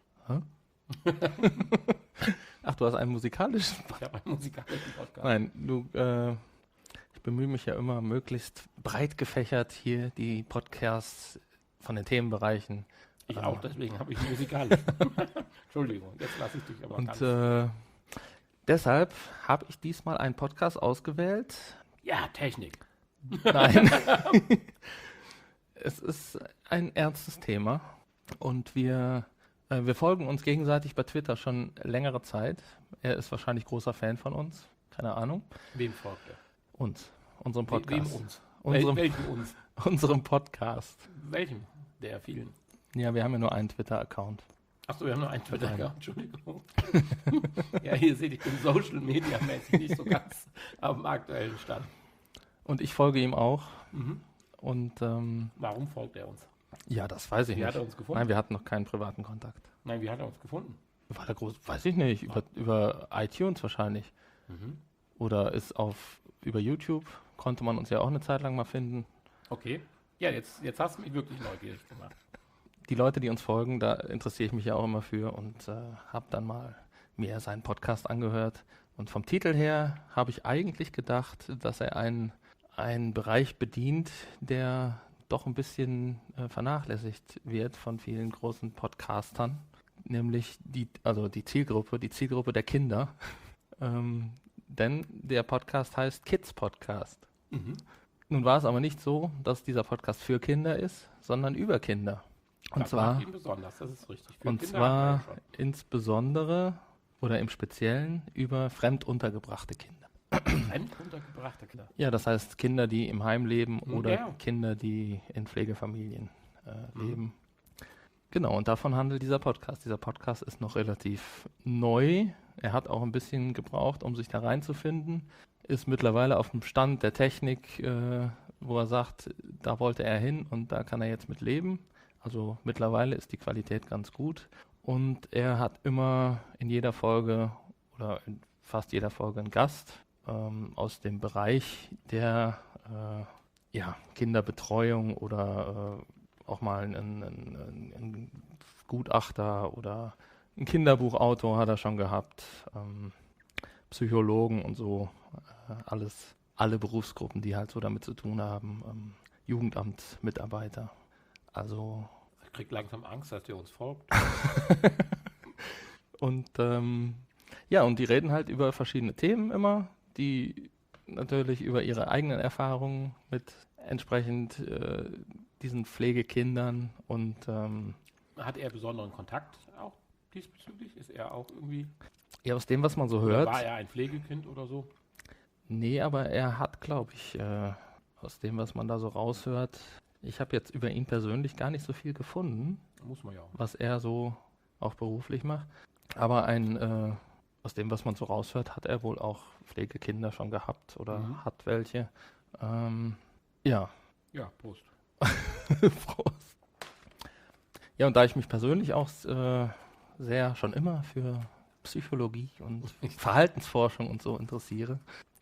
Ach, du hast einen musikalischen... Ich habe einen musikalischen Podcast. Nein, ich bemühe mich ja immer, möglichst breit gefächert hier die Podcasts von den Themenbereichen. Ich auch, deswegen habe ich musikalisch. Entschuldigung, jetzt lasse ich dich aber Und deshalb habe ich diesmal einen Podcast ausgewählt. Ja, Technik. Nein. Es ist ein ernstes Thema und wir Wir folgen uns gegenseitig bei Twitter schon längere Zeit. Er ist wahrscheinlich großer Fan von uns. Keine Ahnung. Wem folgt er? Uns. Unserem Podcast. Wem uns? Welchem uns? Unserem Podcast. Welchem? Der vielen. Ja, wir haben ja nur einen Twitter-Account. Achso, wir haben nur einen Twitter-Account. Entschuldigung. Ja, ihr seht, ich bin Social-Media-mäßig nicht so ganz auf dem aktuellen Stand. Und ich folge ihm auch. Mhm. Und warum folgt er uns? Ja, das weiß ich nicht. Wie hat er uns gefunden? Nein, wir hatten noch keinen privaten Kontakt. Nein, wie hat er uns gefunden? War der groß? Weiß ich nicht. Über iTunes wahrscheinlich. Mhm. Oder über YouTube. Konnte man uns ja auch eine Zeit lang mal finden. Okay. Ja, jetzt hast du mich wirklich neugierig gemacht. Die Leute, die uns folgen, da interessiere ich mich ja auch immer für und habe dann mal mir seinen Podcast angehört. Und vom Titel her habe ich eigentlich gedacht, dass er einen Bereich bedient, der doch ein bisschen vernachlässigt wird von vielen großen Podcastern, nämlich die Zielgruppe der Kinder. Denn der Podcast heißt Kids Podcast. Mhm. Nun war es aber nicht so, dass dieser Podcast für Kinder ist, sondern über Kinder. Und das zwar macht ihn besonders, das ist richtig. Für und Kinder zwar hat man ja insbesondere oder im Speziellen über fremduntergebrachte Kinder. Fremduntergebrachte Kinder. Ja, das heißt Kinder, die im Heim leben oder Ja. Kinder, die in Pflegefamilien leben. Genau, und davon handelt dieser Podcast. Dieser Podcast ist noch relativ neu. Er hat auch ein bisschen gebraucht, um sich da reinzufinden. Ist mittlerweile auf dem Stand der Technik, wo er sagt, da wollte er hin und da kann er jetzt mit leben. Also mittlerweile ist die Qualität ganz gut. Und er hat immer in jeder Folge oder in fast jeder Folge einen Gast aus dem Bereich der Kinderbetreuung oder auch mal ein Gutachter oder ein Kinderbuchautor hat er schon gehabt, Psychologen und so, alle Berufsgruppen, die halt so damit zu tun haben, Jugendamtsmitarbeiter. Also Ich krieg langsam Angst, dass der uns folgt. und und die reden halt über verschiedene Themen immer, die natürlich über ihre eigenen Erfahrungen mit entsprechend diesen Pflegekindern und Hat er besonderen Kontakt auch diesbezüglich? Ist er auch irgendwie... ja, aus dem, was man so Oder hört. war er ein Pflegekind oder so? Nee, aber er hat, glaube ich, aus dem, was man da so raushört, ich habe jetzt über ihn persönlich gar nicht so viel gefunden, Muss man ja auch. was er so auch beruflich macht. Aber aus dem, was man so raushört, hat er wohl auch Pflegekinder schon gehabt oder hat welche. Ja. Ja, Prost. Prost. Ja, und da ich mich persönlich auch sehr schon immer für Psychologie und Verhaltensforschung und so interessiere,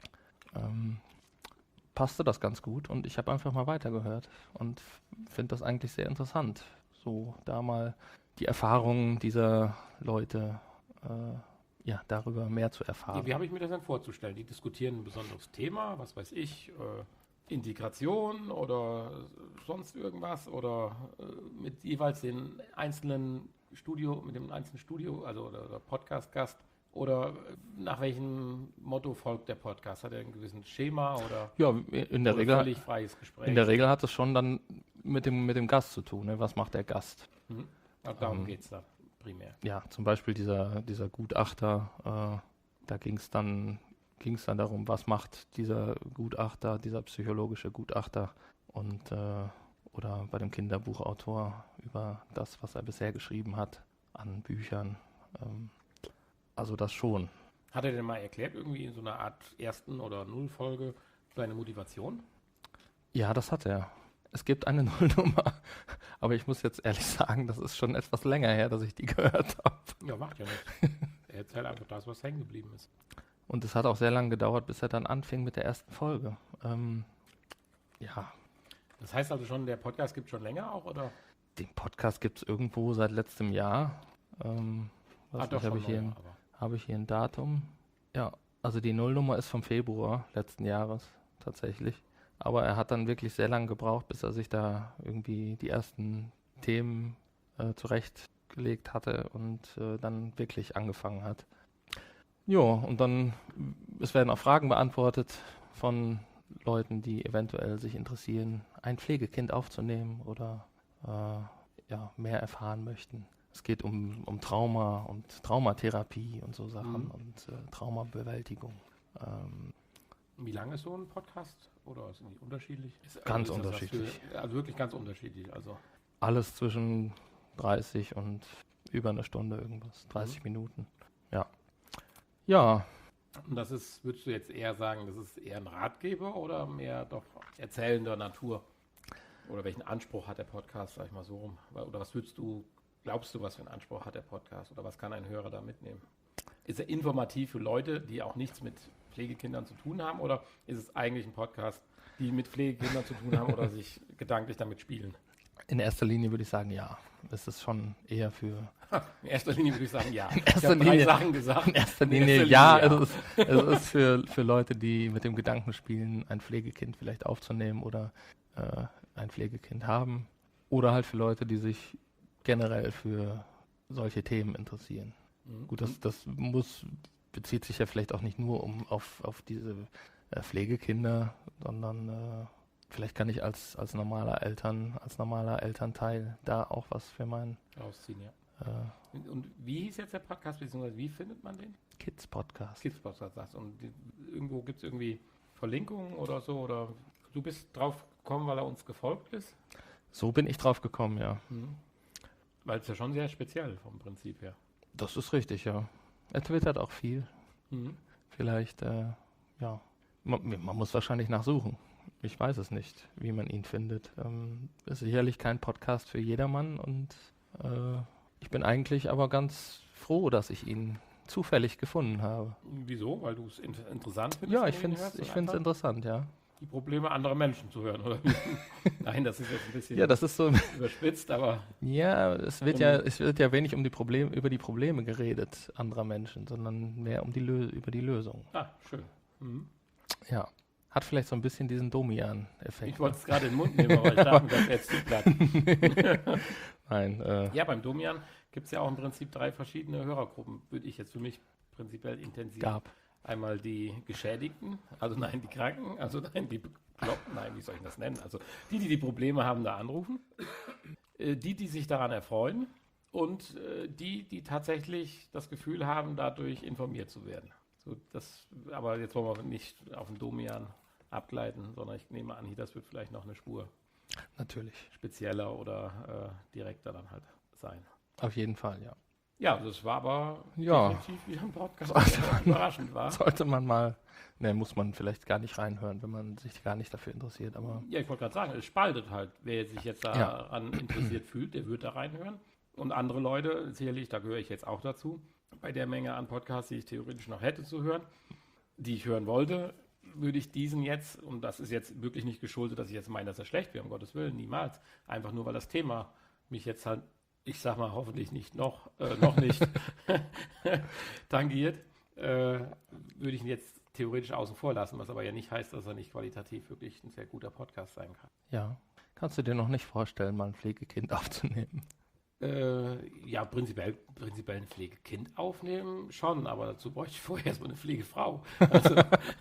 passte das ganz gut und ich habe einfach mal weitergehört und finde das eigentlich sehr interessant, so da mal die Erfahrungen dieser Leute darüber mehr zu erfahren. Wie habe ich mir das denn vorzustellen? Die diskutieren ein besonderes Thema, was weiß ich, Integration oder sonst irgendwas oder mit jeweils mit dem einzelnen Studio, also oder Podcast-Gast oder nach welchem Motto folgt der Podcast? Hat er ein gewisses Schema oder Ja, in der Regel völlig freies Gespräch? In der Regel hat es schon dann mit dem Gast zu tun. Ne? Was macht der Gast? Also darum geht es da primär. Ja, zum Beispiel dieser Gutachter, da ging es dann darum, was macht dieser Gutachter, dieser psychologische Gutachter und oder bei dem Kinderbuchautor über das, was er bisher geschrieben hat an Büchern. Also das schon. Hat er denn mal erklärt, irgendwie in so einer Art ersten oder Nullfolge seine Motivation? Ja, das hat er. Es gibt eine Nullnummer, aber ich muss jetzt ehrlich sagen, das ist schon etwas länger her, dass ich die gehört habe. Ja, macht ja nichts. Er erzählt einfach das, was hängen geblieben ist. Und es hat auch sehr lange gedauert, bis er dann anfing mit der ersten Folge. Ja. Das heißt also schon, der Podcast gibt es schon länger auch, oder? Den Podcast gibt es irgendwo seit letztem Jahr. Habe ich hier ein Datum? Ja, also die Nullnummer ist vom Februar letzten Jahres tatsächlich. Aber er hat dann wirklich sehr lange gebraucht, bis er sich da irgendwie die ersten Themen zurechtgelegt hatte und dann wirklich angefangen hat. Ja, und dann, es werden auch Fragen beantwortet von Leuten, die eventuell sich interessieren, ein Pflegekind aufzunehmen oder mehr erfahren möchten. Es geht um Trauma und Traumatherapie und so Sachen und Traumabewältigung. Wie lange ist so ein Podcast? Oder sind die unterschiedlich? Ganz unterschiedlich. Also wirklich ganz unterschiedlich. Also alles zwischen 30 und über eine Stunde irgendwas. 30 Minuten. Ja. Ja. Und das ist, würdest du jetzt eher sagen, das ist eher ein Ratgeber oder mehr doch erzählender Natur? Oder welchen Anspruch hat der Podcast, sag ich mal so rum? Oder was glaubst du, was für einen Anspruch hat der Podcast? Oder was kann ein Hörer da mitnehmen? Ist er informativ für Leute, die auch nichts mit Pflegekindern zu tun haben? Oder ist es eigentlich ein Podcast, die mit Pflegekindern zu tun haben oder sich gedanklich damit spielen? In erster Linie würde ich sagen, ja. Es ist schon eher für... In erster Linie würde ich sagen, ja. In erster Linie, 3 Sachen gesagt. In erster Linie, ja. Es ist für Leute, die mit dem Gedanken spielen, ein Pflegekind vielleicht aufzunehmen oder ein Pflegekind haben. Oder halt für Leute, die sich generell für solche Themen interessieren. Gut, das bezieht sich ja vielleicht auch nicht nur auf diese Pflegekinder, sondern vielleicht kann ich als normaler Elternteil da auch was für meinen rausziehen, ja. Und wie hieß jetzt der Podcast, beziehungsweise wie findet man den? Kids Podcast. Kids Podcast, sagst du. Und irgendwo gibt es irgendwie Verlinkungen oder so? Oder du bist drauf gekommen, weil er uns gefolgt ist? So bin ich drauf gekommen, ja. Weil es ja schon sehr speziell vom Prinzip her. Das ist richtig, ja. Er twittert auch viel. Vielleicht, ja. Man muss wahrscheinlich nachsuchen. Ich weiß es nicht, wie man ihn findet. Ist sicherlich kein Podcast für jedermann und ich bin eigentlich aber ganz froh, dass ich ihn zufällig gefunden habe. Wieso? Weil du es interessant findest? Ja, ich finde es interessant, ja. Die Probleme anderer Menschen zu hören, oder? Nein, das ist jetzt ein bisschen das ist so überspitzt, aber... Ja, es wird ja wenig über die Probleme geredet anderer Menschen, sondern mehr über die Lösung. Ah, schön. Ja. Hat vielleicht so ein bisschen diesen Domian-Effekt. Ich wollte es gerade in den Mund nehmen, aber ich dachte mir, das wäre jetzt zu platt. Nein. Ja, beim Domian gibt es ja auch im Prinzip 3 verschiedene Hörergruppen, würde ich jetzt für mich prinzipiell intensiv. Einmal die Geschädigten, die Kranken, die Bekloppten, wie soll ich das nennen? Also die Probleme haben, da anrufen, die sich daran erfreuen und die tatsächlich das Gefühl haben, dadurch informiert zu werden. So, aber jetzt wollen wir nicht auf den Domian abgleiten, sondern ich nehme an, das wird vielleicht noch eine Spur natürlich spezieller oder direkter dann halt sein. Auf jeden Fall, ja. Ja, das war aber definitiv wieder ein Podcast, der überraschend war. Sollte man mal, muss man vielleicht gar nicht reinhören, wenn man sich gar nicht dafür interessiert. Aber ja, ich wollte gerade sagen, es spaltet halt. Wer sich jetzt daran interessiert fühlt, der wird da reinhören. Und andere Leute, sicherlich, da gehöre ich jetzt auch dazu, bei der Menge an Podcasts, die ich theoretisch noch hätte zu hören, die ich hören wollte, würde ich diesen jetzt, und das ist jetzt wirklich nicht geschuldet, dass ich jetzt meine, dass er schlecht wäre, um Gottes Willen, niemals. Einfach nur, weil das Thema mich jetzt halt, ich sag mal, hoffentlich nicht noch nicht tangiert, würde ich ihn jetzt theoretisch außen vor lassen, was aber ja nicht heißt, dass er nicht qualitativ wirklich ein sehr guter Podcast sein kann. Ja, kannst du dir noch nicht vorstellen, mal ein Pflegekind aufzunehmen? Ja, prinzipiell ein Pflegekind aufnehmen schon, aber dazu bräuchte ich vorher erstmal eine Pflegefrau. Also,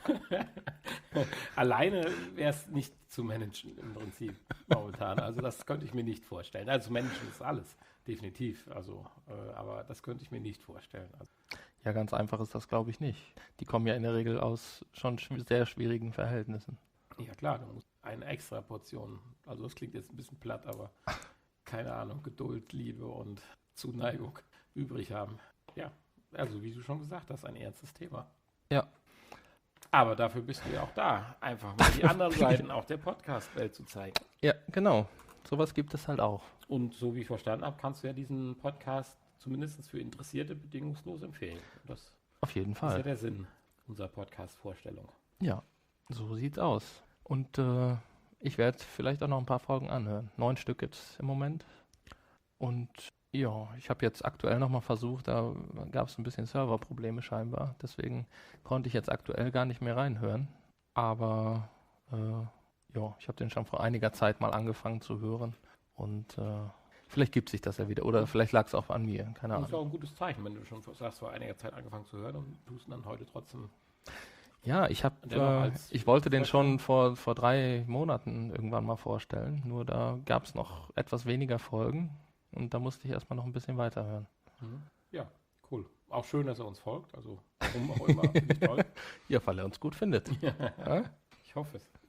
alleine wäre es nicht zu managen im Prinzip momentan. Also das könnte ich mir nicht vorstellen. Also managen ist alles, definitiv. Also, aber das könnte ich mir nicht vorstellen. Also. Ja, ganz einfach ist das, glaube ich, nicht. Die kommen ja in der Regel aus schon sehr schwierigen Verhältnissen. Ja klar, du musst eine extra Portion, also das klingt jetzt ein bisschen platt, aber keine Ahnung, Geduld, Liebe und Zuneigung übrig haben. Ja, also wie du schon gesagt hast, ein ernstes Thema. Ja. Aber dafür bist du ja auch da, einfach mal die anderen Seiten auch der Podcast-Welt zu zeigen. Ja, genau. Sowas gibt es halt auch. Und so wie ich verstanden habe, kannst du ja diesen Podcast zumindest für Interessierte bedingungslos empfehlen. Das auf jeden Fall. Das ist ja der Sinn unserer Podcast-Vorstellung. Ja, so sieht's aus. Und ich werde vielleicht auch noch ein paar Folgen anhören. 9 Stück gibt es im Moment. Und ja, ich habe jetzt aktuell nochmal versucht, da gab es ein bisschen Serverprobleme scheinbar. Deswegen konnte ich jetzt aktuell gar nicht mehr reinhören. Aber ich habe den schon vor einiger Zeit mal angefangen zu hören. Und vielleicht gibt sich das ja wieder. Oder vielleicht lag es auch an mir. Keine Ahnung. Das ist auch ein gutes Zeichen, wenn du schon sagst, vor einiger Zeit angefangen zu hören und tust dann heute trotzdem. Ja, ich wollte den schon vor 3 Monaten irgendwann mal vorstellen, nur da gab es noch etwas weniger Folgen Und da musste ich erstmal noch ein bisschen weiterhören. Ja, cool. Auch schön, dass er uns folgt. Also, warum auch immer, finde ich toll. Ja, weil er uns gut findet. Ja? Ich hoffe es.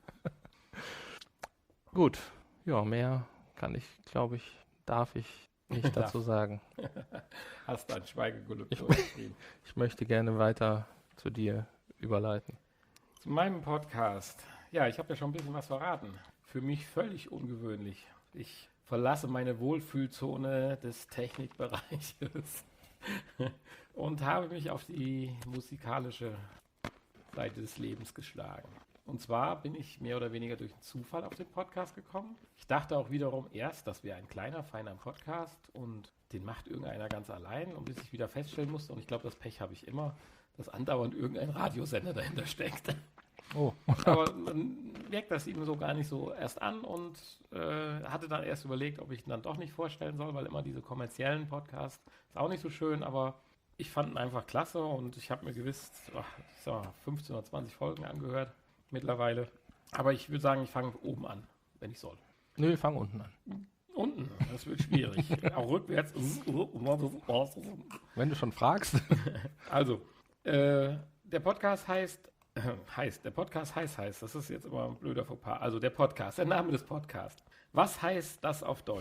Gut. Ja, mehr kann ich, glaube ich, darf ich nicht dazu sagen. Hast ein Schweigegelübde unterschrieben. Ich möchte gerne weiter zu dir überleiten. Zu meinem Podcast. Ja, ich habe ja schon ein bisschen was verraten. Für mich völlig ungewöhnlich. Ich verlasse meine Wohlfühlzone des Technikbereiches und habe mich auf die musikalische Seite des Lebens geschlagen. Und zwar bin ich mehr oder weniger durch einen Zufall auf den Podcast gekommen. Ich dachte auch wiederum erst, das wäre ein kleiner, feiner Podcast und den macht irgendeiner ganz allein. Und bis ich wieder feststellen musste, und ich glaube, das Pech habe ich immer, dass andauernd irgendein Radiosender dahinter steckt. Oh. Aber dann wirkt das ihm so gar nicht so erst an und hatte dann erst überlegt, ob ich ihn dann doch nicht vorstellen soll, weil immer diese kommerziellen Podcasts ist auch nicht so schön, aber ich fand ihn einfach klasse und ich habe mir gewiss 15 oder 20 Folgen angehört mittlerweile. Aber ich würde sagen, ich fange oben an, wenn ich soll. Nö, wir fangen unten an. Unten? Das wird schwierig. Auch rückwärts. Wenn du schon fragst. Also, der Podcast heißt, das ist jetzt immer ein blöder Fauxpas. Also der Podcast, der Name des Podcasts. Was heißt das auf Deutsch?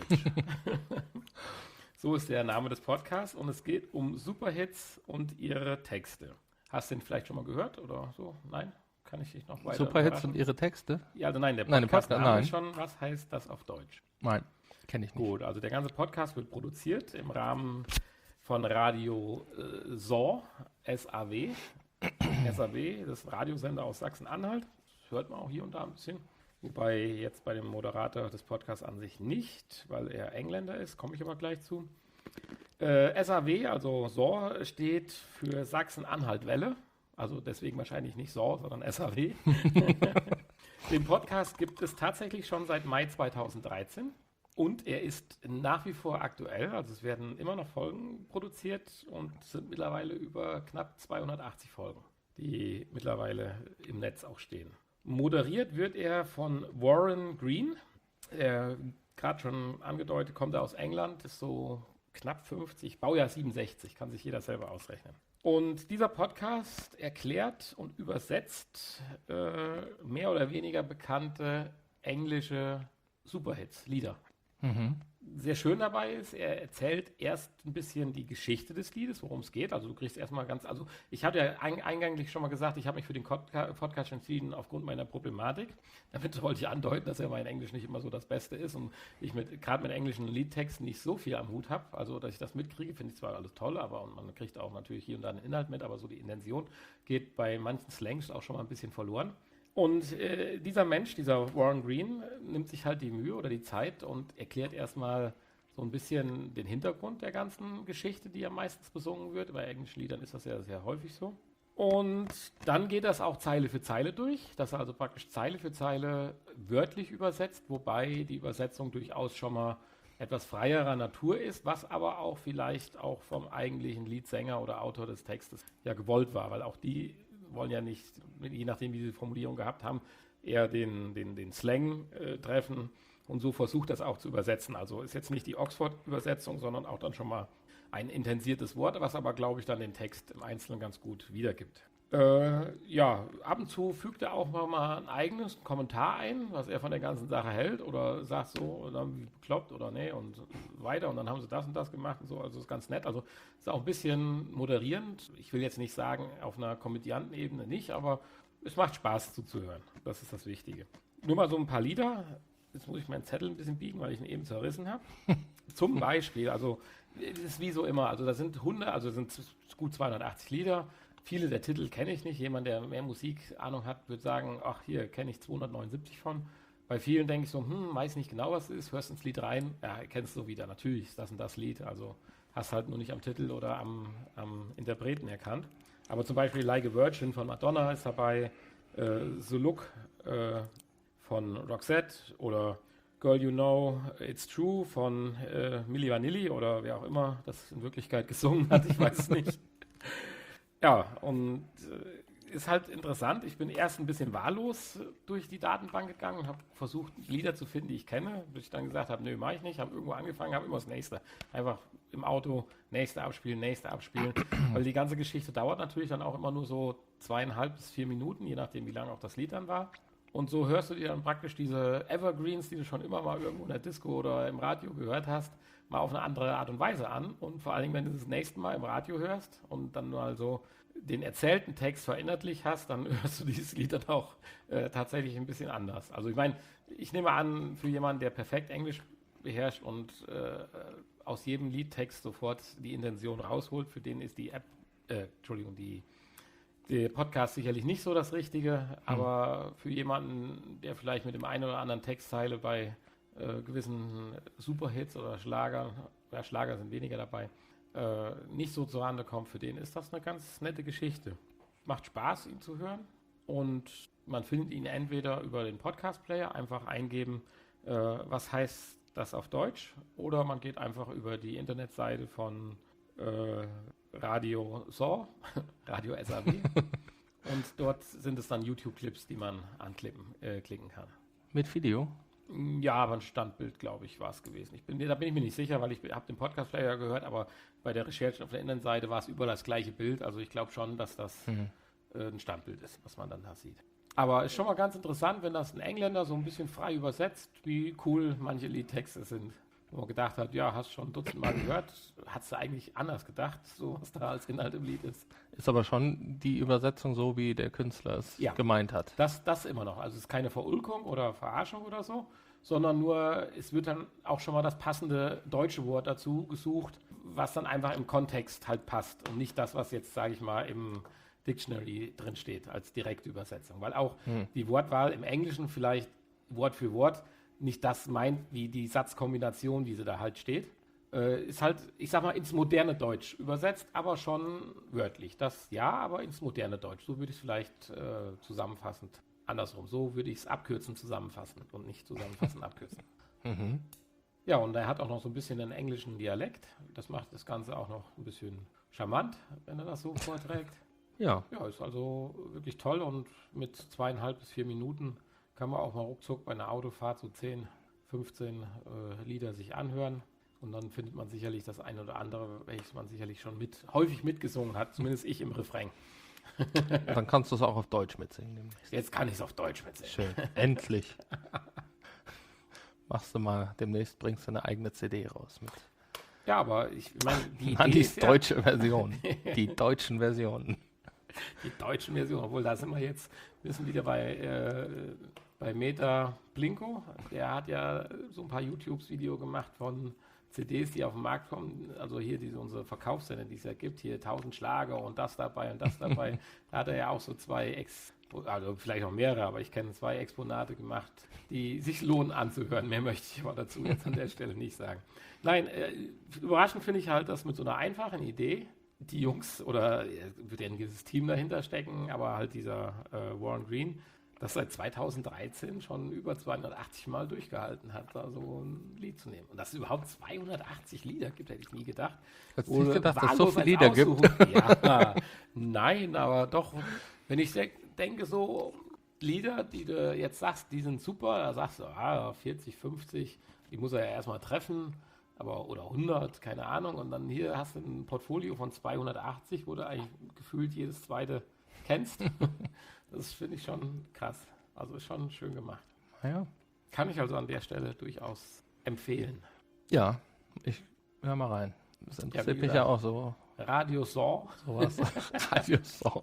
So ist der Name des Podcasts und es geht um Superhits und ihre Texte. Hast du den vielleicht schon mal gehört oder so? Nein? Kann ich dich noch weiter Superhits und ihre Texte? Ja, also nein, der Podcast nein. Ist schon, was heißt das auf Deutsch? Nein, kenne ich nicht. Gut, also der ganze Podcast wird produziert im Rahmen von Radio SAW, SAW, SAW, das ist ein Radiosender aus Sachsen-Anhalt. Das hört man auch hier und da ein bisschen. Wobei jetzt bei dem Moderator des Podcasts an sich nicht, weil er Engländer ist, komme ich aber gleich zu. SAW, also SAW, steht für Sachsen-Anhalt-Welle. Also deswegen wahrscheinlich nicht SAW, sondern SAW. Den Podcast gibt es tatsächlich schon seit Mai 2013. Und er ist nach wie vor aktuell. Also es werden immer noch Folgen produziert und es sind mittlerweile über knapp 280 Folgen, die mittlerweile im Netz auch stehen. Moderiert wird er von Warren Green. Gerade schon angedeutet, kommt er aus England, ist so knapp 50, Baujahr 67, kann sich jeder selber ausrechnen. Und dieser Podcast erklärt und übersetzt mehr oder weniger bekannte englische Superhits, Lieder. Sehr schön dabei ist, er erzählt erst ein bisschen die Geschichte des Liedes, worum es geht. Also du kriegst erstmal also ich hatte ja eingangs schon mal gesagt, ich habe mich für den Podcast entschieden aufgrund meiner Problematik. Damit wollte ich andeuten, dass ja mein Englisch nicht immer so das Beste ist und ich gerade mit englischen Liedtexten nicht so viel am Hut habe. Also dass ich das mitkriege, finde ich zwar alles toll, aber man kriegt auch natürlich hier und da einen Inhalt mit, aber so die Intention geht bei manchen Slangs auch schon mal ein bisschen verloren. Und dieser Mensch, dieser Warren Green, nimmt sich halt die Mühe oder die Zeit und erklärt erstmal so ein bisschen den Hintergrund der ganzen Geschichte, die ja meistens besungen wird. Bei englischen Liedern ist das ja sehr häufig so. Und dann geht das auch Zeile für Zeile durch, dass er also praktisch Zeile für Zeile wörtlich übersetzt, wobei die Übersetzung durchaus schon mal etwas freierer Natur ist, was aber auch vielleicht auch vom eigentlichen Liedsänger oder Autor des Textes ja gewollt war, weil auch die wollen ja nicht, je nachdem wie sie die Formulierung gehabt haben, eher den Slang treffen und so versucht das auch zu übersetzen. Also ist jetzt nicht die Oxford-Übersetzung, sondern auch dann schon mal ein intensiertes Wort, was aber, glaube ich, dann den Text im Einzelnen ganz gut wiedergibt. Ab und zu fügt er auch mal ein eigenes Kommentar ein, was er von der ganzen Sache hält oder sagt so, oder wie bekloppt oder nee und weiter und dann haben sie das und das gemacht und so, also ist ganz nett. Also ist auch ein bisschen moderierend. Ich will jetzt nicht sagen, auf einer Komödiantenebene nicht, aber es macht Spaß zuzuhören. Das ist das Wichtige. Nur mal so ein paar Lieder. Jetzt muss ich meinen Zettel ein bisschen biegen, weil ich ihn eben zerrissen habe. Zum Beispiel, also es ist wie so immer, also da sind sind gut 280 Lieder. Viele der Titel kenne ich nicht. Jemand, der mehr Musikahnung hat, wird sagen, ach, hier kenne ich 279 von. Bei vielen denke ich so, weiß nicht genau, was es ist, hörst ins Lied rein, ja, kennst du wieder. Natürlich ist das und das Lied, also hast halt nur nicht am Titel oder am Interpreten erkannt. Aber zum Beispiel Like a Virgin von Madonna ist dabei, The Look von Roxette oder Girl You Know It's True von Milli Vanilli oder wer auch immer das in Wirklichkeit gesungen hat, ich weiß es nicht. Ja, und ist halt interessant. Ich bin erst ein bisschen wahllos durch die Datenbank gegangen und habe versucht, Lieder zu finden, die ich kenne. Bis ich dann gesagt habe, nö, mache ich nicht. Habe irgendwo angefangen, habe immer das nächste. Einfach im Auto, nächste abspielen. Weil die ganze Geschichte dauert natürlich dann auch immer nur so 2,5 bis 4 Minuten, je nachdem, wie lang auch das Lied dann war. Und so hörst du dir dann praktisch diese Evergreens, die du schon immer mal irgendwo in der Disco oder im Radio gehört hast, mal auf eine andere Art und Weise an. Und vor allen Dingen, wenn du das nächste Mal im Radio hörst und dann mal so den erzählten Text verinnerlich hast, dann hörst du dieses Lied dann auch tatsächlich ein bisschen anders. Also ich meine, ich nehme an, für jemanden, der perfekt Englisch beherrscht und aus jedem Liedtext sofort die Intention rausholt, für den ist die App, der Podcast sicherlich nicht so das Richtige, aber für jemanden, der vielleicht mit dem einen oder anderen Textteile bei gewissen Superhits oder Schlager sind weniger dabei, nicht so zurande kommt, für den ist das eine ganz nette Geschichte. Macht Spaß, ihn zu hören und man findet ihn entweder über den Podcast-Player, einfach eingeben, was heißt das auf Deutsch, oder man geht einfach über die Internetseite von Radio SAW und dort sind es dann YouTube-Clips, die man klicken kann. Mit Video? Ja, aber ein Standbild, glaube ich, war es gewesen. Da bin ich mir nicht sicher, weil ich habe den Podcast-Player gehört, aber bei der Recherche auf der Internetseite war es überall das gleiche Bild. Also ich glaube schon, dass das ein Standbild ist, was man dann da sieht. Aber ist schon mal ganz interessant, wenn das ein Engländer so ein bisschen frei übersetzt, wie cool manche Liedtexte sind. Wo man gedacht hat, ja, hast schon dutzendmal gehört, hast du eigentlich anders gedacht, so was da als Inhalt im Lied ist. Ist aber schon die Übersetzung so, wie der Künstler es gemeint hat. Das immer noch. Also es ist keine Verulkung oder Verarschung oder so, sondern nur, es wird dann auch schon mal das passende deutsche Wort dazu gesucht, was dann einfach im Kontext halt passt und nicht das, was jetzt, sage ich mal, im Dictionary drin steht als direkte Übersetzung. Weil auch die Wortwahl im Englischen vielleicht Wort für Wort nicht das meint, wie die Satzkombination, wie sie da halt steht. Ist halt, ich sag mal, ins moderne Deutsch übersetzt, aber schon wörtlich. Das ja, aber ins moderne Deutsch. So würde ich es vielleicht zusammenfassend andersrum. So würde ich es abkürzen, zusammenfassen und nicht zusammenfassen, abkürzen. Mhm. Ja, und er hat auch noch so ein bisschen einen englischen Dialekt. Das macht das Ganze auch noch ein bisschen charmant, wenn er das so vorträgt. Ja. Ja, ist also wirklich toll und mit 2,5 bis 4 Minuten kann man auch mal ruckzuck bei einer Autofahrt so 10, 15 Lieder sich anhören. Und dann findet man sicherlich das eine oder andere, welches man sicherlich schon häufig mitgesungen hat, zumindest ich im Refrain. Dann kannst du es auch auf Deutsch mitsingen. Demnächst. Jetzt kann ich es auf Deutsch mitsingen. Schön, endlich. Machst du mal, demnächst bringst du eine eigene CD raus mit. Ja, aber ich meine, die Idee ist deutsche Version. Die deutschen Versionen. Die deutschen Versionen, obwohl da sind wir jetzt, wir sind wieder bei Meta Blinko. Der hat ja so ein paar YouTube-Videos gemacht von CDs, die auf den Markt kommen. Also hier unsere Verkaufssender, die es ja gibt, hier 1000 Schlager und das dabei und das dabei. Da hat er ja auch so also vielleicht noch mehrere, aber ich kenne 2 Exponate gemacht, die sich lohnen anzuhören. Mehr möchte ich aber dazu jetzt an der Stelle nicht sagen. Nein, überraschend finde ich halt, dass mit so einer einfachen Idee die Jungs, oder wird ja ein gewisses Team dahinter stecken, aber halt dieser Warren Green, das seit 2013 schon über 280 Mal durchgehalten hat, da so ein Lied zu nehmen. Und dass es überhaupt 280 Lieder gibt, hätte ich nie gedacht. Hättest du nicht gedacht, dass es so viele Lieder gibt? Ja, nein, aber doch, wenn ich denke, so Lieder, die du jetzt sagst, die sind super, da sagst du, 40, 50, die muss er ja erstmal treffen, oder 100, keine Ahnung. Und dann hier hast du ein Portfolio von 280, wo du eigentlich gefühlt jedes zweite kennst. Das finde ich schon krass. Also ist schon schön gemacht. Ja. Kann ich also an der Stelle durchaus empfehlen. Ja, ich hör mal rein. Das interessiert mich ja auch so. Radio SAW. Sowas. Radio SAW.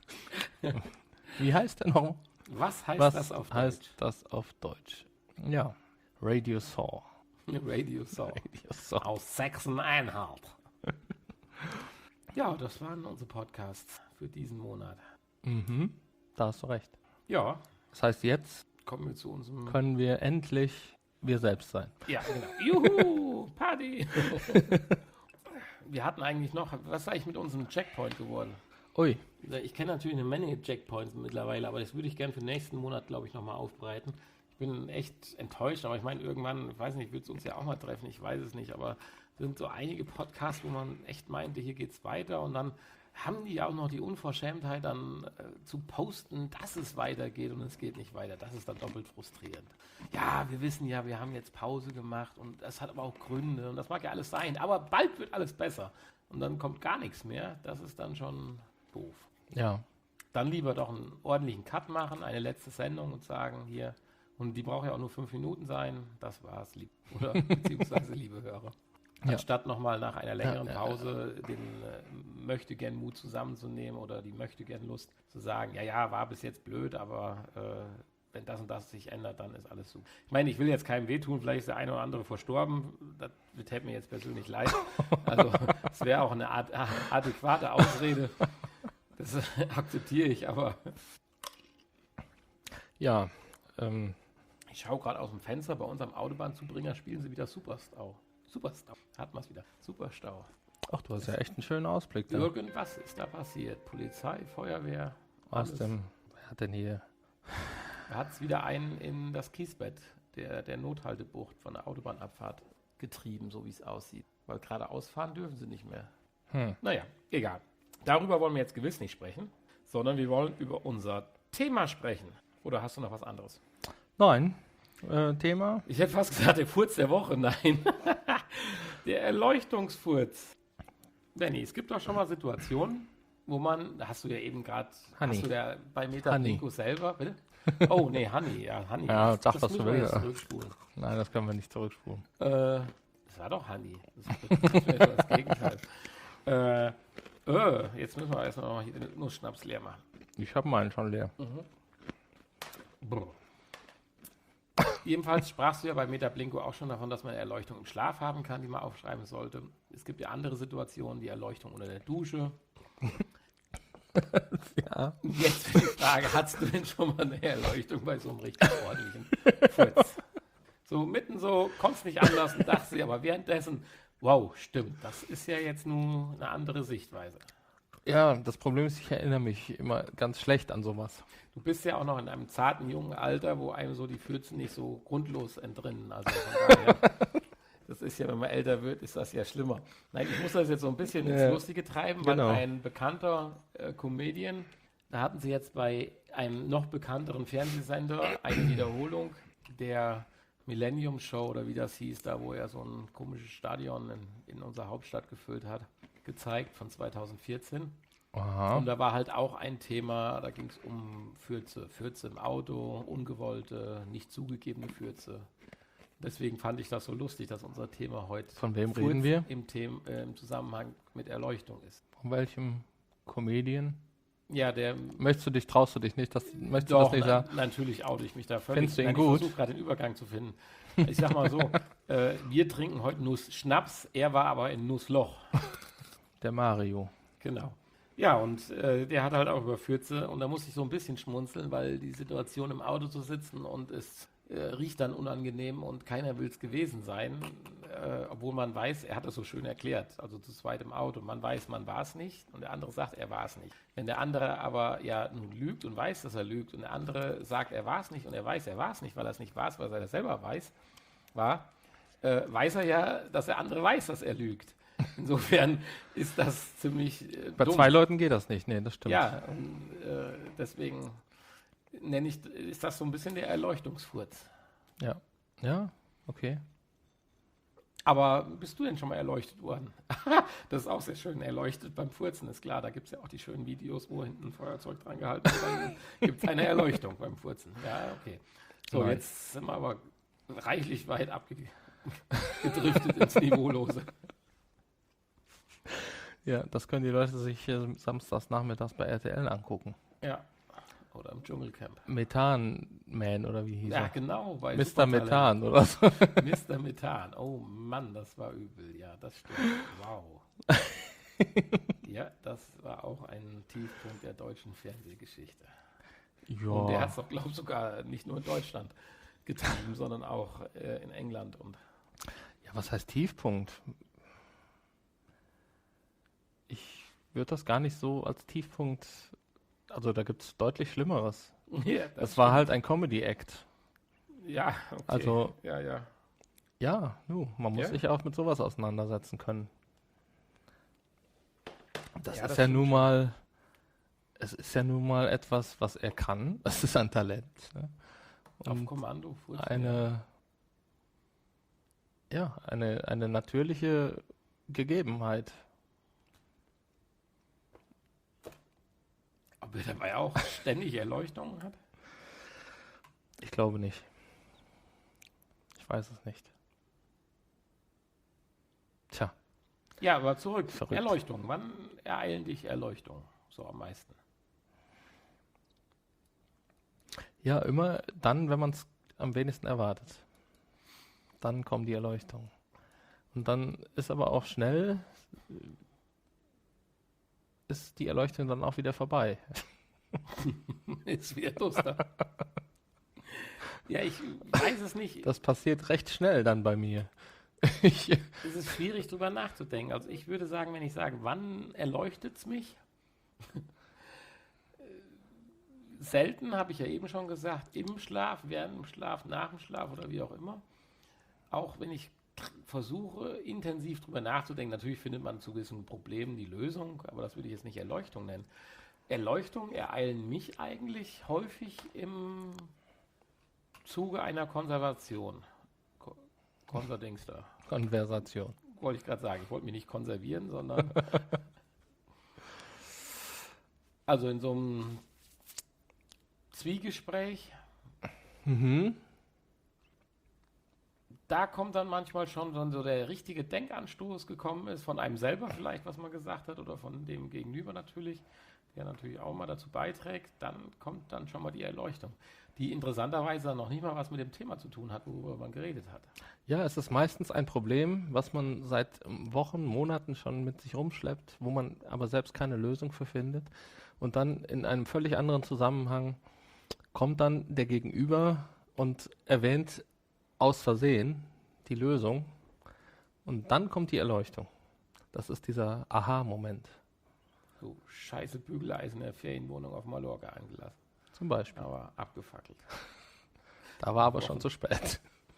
Wie heißt der noch? Was heißt das auf Deutsch? Heißt das auf Deutsch? Ja, Radio SAW. Radio SAW. Aus Sachsen-Anhalt. Ja, das waren unsere Podcasts für diesen Monat. Mhm, da hast du recht. Ja. Das heißt, jetzt kommen wir zu unserem... können wir endlich wir selbst sein. Ja, genau. Juhu, Party! Wir hatten eigentlich noch... Was ist eigentlich mit unserem Checkpoint geworden? Ui. Ich kenne natürlich eine Menge Checkpoints mittlerweile, aber das würde ich gerne für den nächsten Monat, glaube ich, nochmal aufbreiten. Ich bin echt enttäuscht, aber ich meine, irgendwann, ich weiß nicht, wird es uns ja auch mal treffen, ich weiß es nicht, aber sind so einige Podcasts, wo man echt meinte, hier geht's weiter und dann haben die auch noch die Unverschämtheit, dann zu posten, dass es weitergeht und es geht nicht weiter. Das ist dann doppelt frustrierend. Ja, wir wissen ja, wir haben jetzt Pause gemacht und das hat aber auch Gründe und das mag ja alles sein, aber bald wird alles besser. Und dann kommt gar nichts mehr. Das ist dann schon doof. Ja. Dann lieber doch einen ordentlichen Cut machen, eine letzte Sendung und sagen, hier, und die braucht ja auch nur 5 Minuten sein, das war's, oder beziehungsweise liebe Hörer. Anstatt nochmal nach einer längeren Pause den Möchtegern-Mut zusammenzunehmen oder die Möchtegern-Lust zu sagen, ja, war bis jetzt blöd, aber wenn das und das sich ändert, dann ist alles super. Ich meine, ich will jetzt keinem wehtun, vielleicht ist der eine oder andere verstorben, das täte mir jetzt persönlich leid. Also es wäre auch eine adäquate Ausrede, das akzeptiere ich, aber... Ja, ich schaue gerade aus dem Fenster, bei unserem Autobahnzubringer spielen sie wieder Superstau. Superstau, hat man es wieder. Superstau. Ach, du hast ja echt einen schönen Ausblick da. Irgendwas ist da passiert. Polizei, Feuerwehr. Wer hat denn hier? Da hat es wieder einen in das Kiesbett der Nothaltebucht von der Autobahnabfahrt getrieben, so wie es aussieht. Weil geradeaus fahren dürfen sie nicht mehr. Naja, egal. Darüber wollen wir jetzt gewiss nicht sprechen, sondern wir wollen über unser Thema sprechen. Oder hast du noch was anderes? Nein. Thema? Ich hätte fast gesagt, der Furz der Woche. Nein. Der Erleuchtungsfurz. Benni, es gibt doch schon mal Situationen, wo man, da hast du ja eben gerade, hast du ja bei Metablinko selber, bitte? Oh, nee, Honey. Ja, sag, was du willst. Zurückspulen. Nein, das können wir nicht zurückspulen. Das war doch Honey. Das wäre das Gegenteil. Jetzt müssen wir erstmal noch hier den Nussschnaps leer machen. Ich habe meinen schon leer. Jedenfalls sprachst du ja bei Metablinko auch schon davon, dass man Erleuchtung im Schlaf haben kann, die man aufschreiben sollte. Es gibt ja andere Situationen, die Erleuchtung unter der Dusche. Ja. Jetzt die Frage, hattest du denn schon mal eine Erleuchtung bei so einem richtig ordentlichen Furz? So mitten so, konntest nicht anders und dachtest dir aber währenddessen, wow, stimmt, das ist ja jetzt nur eine andere Sichtweise. Ja, das Problem ist, ich erinnere mich immer ganz schlecht an sowas. Du bist ja auch noch in einem zarten, jungen Alter, wo einem so die Pfützen nicht so grundlos entrinnen. Also von daher, das ist ja, wenn man älter wird, ist das ja schlimmer. Nein, ich muss das jetzt so ein bisschen ins Lustige treiben, weil ein bekannter Comedian, da hatten sie jetzt bei einem noch bekannteren Fernsehsender eine Wiederholung der Millennium Show oder wie das hieß, da wo er so ein komisches Stadion in unserer Hauptstadt gefüllt hat, gezeigt von 2014. Aha. Und da war halt auch ein Thema, da ging es um Fürze im Auto, ungewollte, nicht zugegebene Fürze. Deswegen fand ich das so lustig, dass unser Thema heute von wem reden wir? Im Zusammenhang mit Erleuchtung ist. Von welchem Comedian? Ja, traust du dich nicht, möchtest doch, du das nicht sagen? Natürlich oute ich mich da völlig. Findest du ihn gut? Ich versuche gerade den Übergang zu finden. Ich sag mal so, wir trinken heute Nussschnaps, er war aber in Nussloch. Der Mario. Genau. Ja, und der hat halt auch über Fürze und da muss ich so ein bisschen schmunzeln, weil die Situation im Auto zu sitzen und es riecht dann unangenehm und keiner will es gewesen sein, obwohl man weiß, er hat es so schön erklärt, also zu zweit im Auto, man weiß, man war es nicht und der andere sagt, er war es nicht. Wenn der andere aber ja nun lügt und weiß, dass er lügt und der andere sagt, er war es nicht und er weiß, er war es nicht, weil er es nicht war, weil er das selber weiß, weiß er ja, dass der andere weiß, dass er lügt. Insofern ist das ziemlich Bei dumm. 2 Leuten geht das nicht, nee, das stimmt. Ja, und, deswegen ist das so ein bisschen der Erleuchtungsfurz. Ja, okay. Aber bist du denn schon mal erleuchtet worden? Das ist auch sehr schön, erleuchtet beim Furzen, ist klar. Da gibt es ja auch die schönen Videos, wo hinten ein Feuerzeug dran gehalten wird. Dann gibt es eine Erleuchtung beim Furzen. Ja, okay. So, Nein. Jetzt sind wir aber reichlich weit abgedriftet ins Niveaulose. Ja, das können die Leute sich samstags nachmittags bei RTL angucken. Ja, oder im Dschungelcamp. Methan Man oder wie hieß er? Ja, genau. Bei Mr. Methan oder so. Mr. Methan. Oh Mann, das war übel. Ja, das stimmt. Wow. Ja, das war auch ein Tiefpunkt der deutschen Fernsehgeschichte. Ja. Und der hat es doch, glaube ich, sogar nicht nur in Deutschland getrieben, sondern auch in England. Und ja, was heißt Tiefpunkt? Ich würde das gar nicht so als Tiefpunkt, also da gibt es deutlich Schlimmeres. Ja, das war halt ein Comedy-Act. Ja, okay. Also, ja. ja, man muss sich ja auch mit sowas auseinandersetzen können. Das ist ja nun mal, es ist ja nun mal etwas, was er kann. Das ist ein Talent. Ne? Auf Kommando. Eine natürliche Gegebenheit. Ob er dabei auch ständig Erleuchtungen hat? Ich glaube nicht. Ich weiß es nicht. Tja. Ja, aber zurück. Verrückt. Erleuchtung. Wann ereilen dich Erleuchtungen so am meisten? Ja, immer dann, wenn man es am wenigsten erwartet. Dann kommen die Erleuchtungen. Und dann ist aber auch schnell, ist die Erleuchtung dann auch wieder vorbei. Ist wieder Duster. Ja, ich weiß es nicht. Das passiert recht schnell dann bei mir. Es ist schwierig, drüber nachzudenken. Also ich würde sagen, wenn ich sage, wann erleuchtet es mich? Selten, habe ich ja eben schon gesagt, im Schlaf, während dem Schlaf, nach dem Schlaf oder wie auch immer. Auch wenn ich versuche, intensiv drüber nachzudenken, natürlich findet man zu gewissen Problemen die Lösung, aber das würde ich jetzt nicht Erleuchtung nennen. Erleuchtungen ereilen mich eigentlich häufig im Zuge einer Konservation. Konversation. Wollte ich gerade sagen. Ich wollte mich nicht konservieren, sondern also in so einem Zwiegespräch, da kommt dann manchmal schon so der richtige Denkanstoß gekommen ist, von einem selber vielleicht, was man gesagt hat, oder von dem Gegenüber natürlich, der natürlich auch mal dazu beiträgt, dann kommt dann schon mal die Erleuchtung, die interessanterweise noch nicht mal was mit dem Thema zu tun hat, worüber man geredet hat. Ja, es ist meistens ein Problem, was man seit Wochen, Monaten schon mit sich rumschleppt, wo man aber selbst keine Lösung für findet. Und dann in einem völlig anderen Zusammenhang kommt dann der Gegenüber und erwähnt aus Versehen die Lösung. Und dann kommt die Erleuchtung. Das ist dieser Aha-Moment. So scheiße Bügeleisen in der Ferienwohnung auf Mallorca eingelassen. Zum Beispiel. Aber abgefackelt. Da war aber schon zu spät.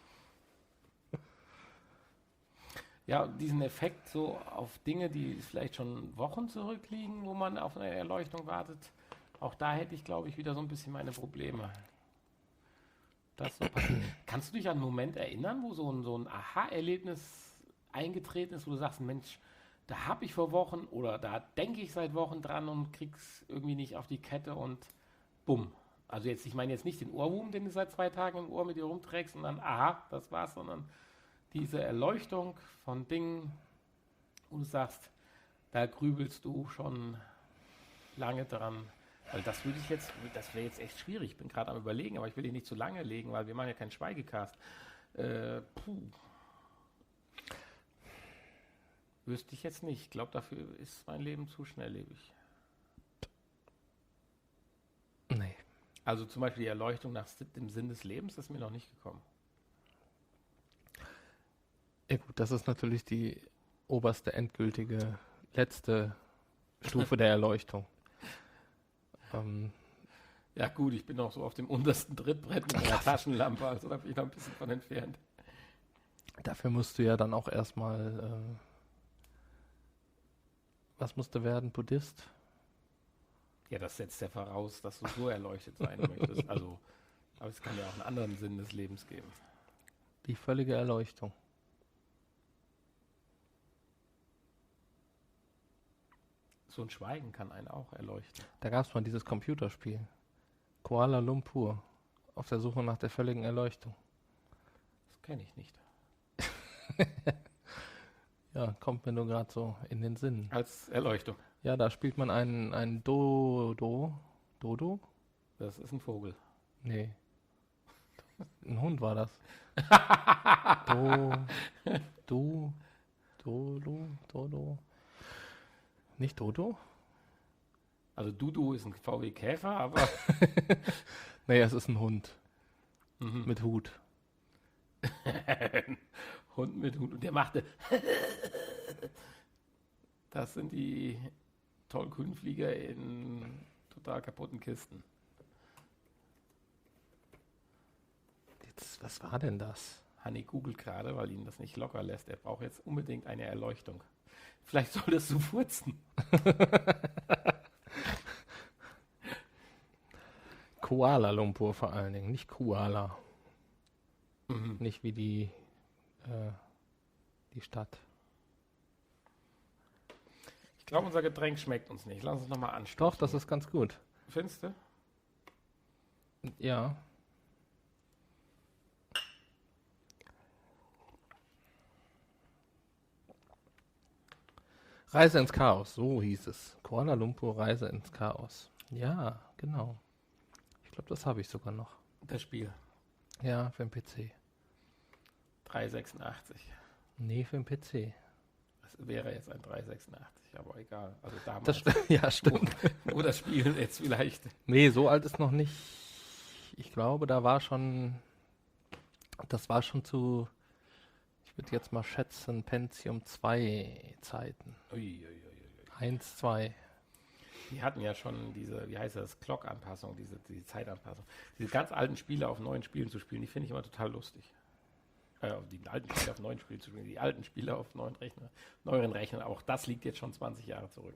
Ja, diesen Effekt so auf Dinge, die vielleicht schon Wochen zurückliegen, wo man auf eine Erleuchtung wartet, auch da hätte ich, glaube ich, wieder so ein bisschen meine Probleme. Das so passiert. Kannst du dich an einen Moment erinnern, wo so ein Aha-Erlebnis eingetreten ist, wo du sagst, Mensch, da habe ich vor Wochen oder da denke ich seit Wochen dran und krieg's irgendwie nicht auf die Kette und bumm. Also jetzt, ich meine jetzt nicht den Ohrwurm, den du seit 2 Tagen im Ohr mit dir rumträgst und dann, aha, das war's, sondern diese Erleuchtung von Dingen, wo du sagst, da grübelst du schon lange dran. Weil das wäre jetzt echt schwierig. Ich bin gerade am Überlegen, aber ich will dich nicht zu lange legen, weil wir machen ja keinen Schweigecast. Wüsste ich jetzt nicht. Ich glaube, dafür ist mein Leben zu schnelllebig. Nee. Also zum Beispiel die Erleuchtung nach dem Sinn des Lebens ist mir noch nicht gekommen. Ja gut, das ist natürlich die oberste, endgültige, letzte Stufe der Erleuchtung. Ja gut, ich bin noch so auf dem untersten Trittbrett mit einer Taschenlampe, also da bin ich noch ein bisschen von entfernt. Dafür musst du ja dann auch erstmal, was musst du werden, Buddhist? Ja, das setzt ja voraus, dass du so erleuchtet sein möchtest. Also, aber es kann ja auch einen anderen Sinn des Lebens geben. Die völlige Erleuchtung. So ein Schweigen kann einen auch erleuchten. Da gab es mal dieses Computerspiel. Kuala Lumpur. Auf der Suche nach der völligen Erleuchtung. Das kenne ich nicht. Ja, kommt mir nur gerade so in den Sinn. Als Erleuchtung. Ja, da spielt man einen Dodo. Dodo? Das ist ein Vogel. Nee. Ein Hund war das. Dodo. Nicht Dodo? Also Dudu ist ein VW Käfer, aber... Nee, es ist ein Hund. Mit Hut. Hund mit Hut. Und der machte... Das sind die Tollkühnflieger in total kaputten Kisten. Die Was war denn das? Hanni googelt gerade, weil ihn das nicht locker lässt. Er braucht jetzt unbedingt eine Erleuchtung. Vielleicht solltest du furzen. Kuala Lumpur vor allen Dingen, nicht Kuala. Mhm. Nicht wie die Stadt. Ich glaube, unser Getränk schmeckt uns nicht. Lass uns nochmal anstoßen. Doch, das ist ganz gut. Findest du? Ja. Reise ins Chaos, so hieß es. Kuala Lumpur, Reise ins Chaos. Ja, genau. Ich glaube, das habe ich sogar noch. Das Spiel. Ja, für den PC. 386. Nee, für den PC. Das wäre jetzt ein 386, aber egal. Also damals. Ja, stimmt. Wo das Spiel jetzt vielleicht. Nee, so alt ist noch nicht. Ich glaube, das war schon zu, ich würde jetzt mal schätzen, Pentium 2 Zeiten. Uiuiui. 1, 2. Die hatten ja schon diese, wie heißt das, Clock-Anpassung, diese Zeitanpassung. Diese ganz alten Spiele auf neuen Spielen zu spielen, die finde ich immer total lustig. Die alten Spiele auf neuen Spielen zu spielen, die alten Spiele auf neueren Rechnern. Auch das liegt jetzt schon 20 Jahre zurück.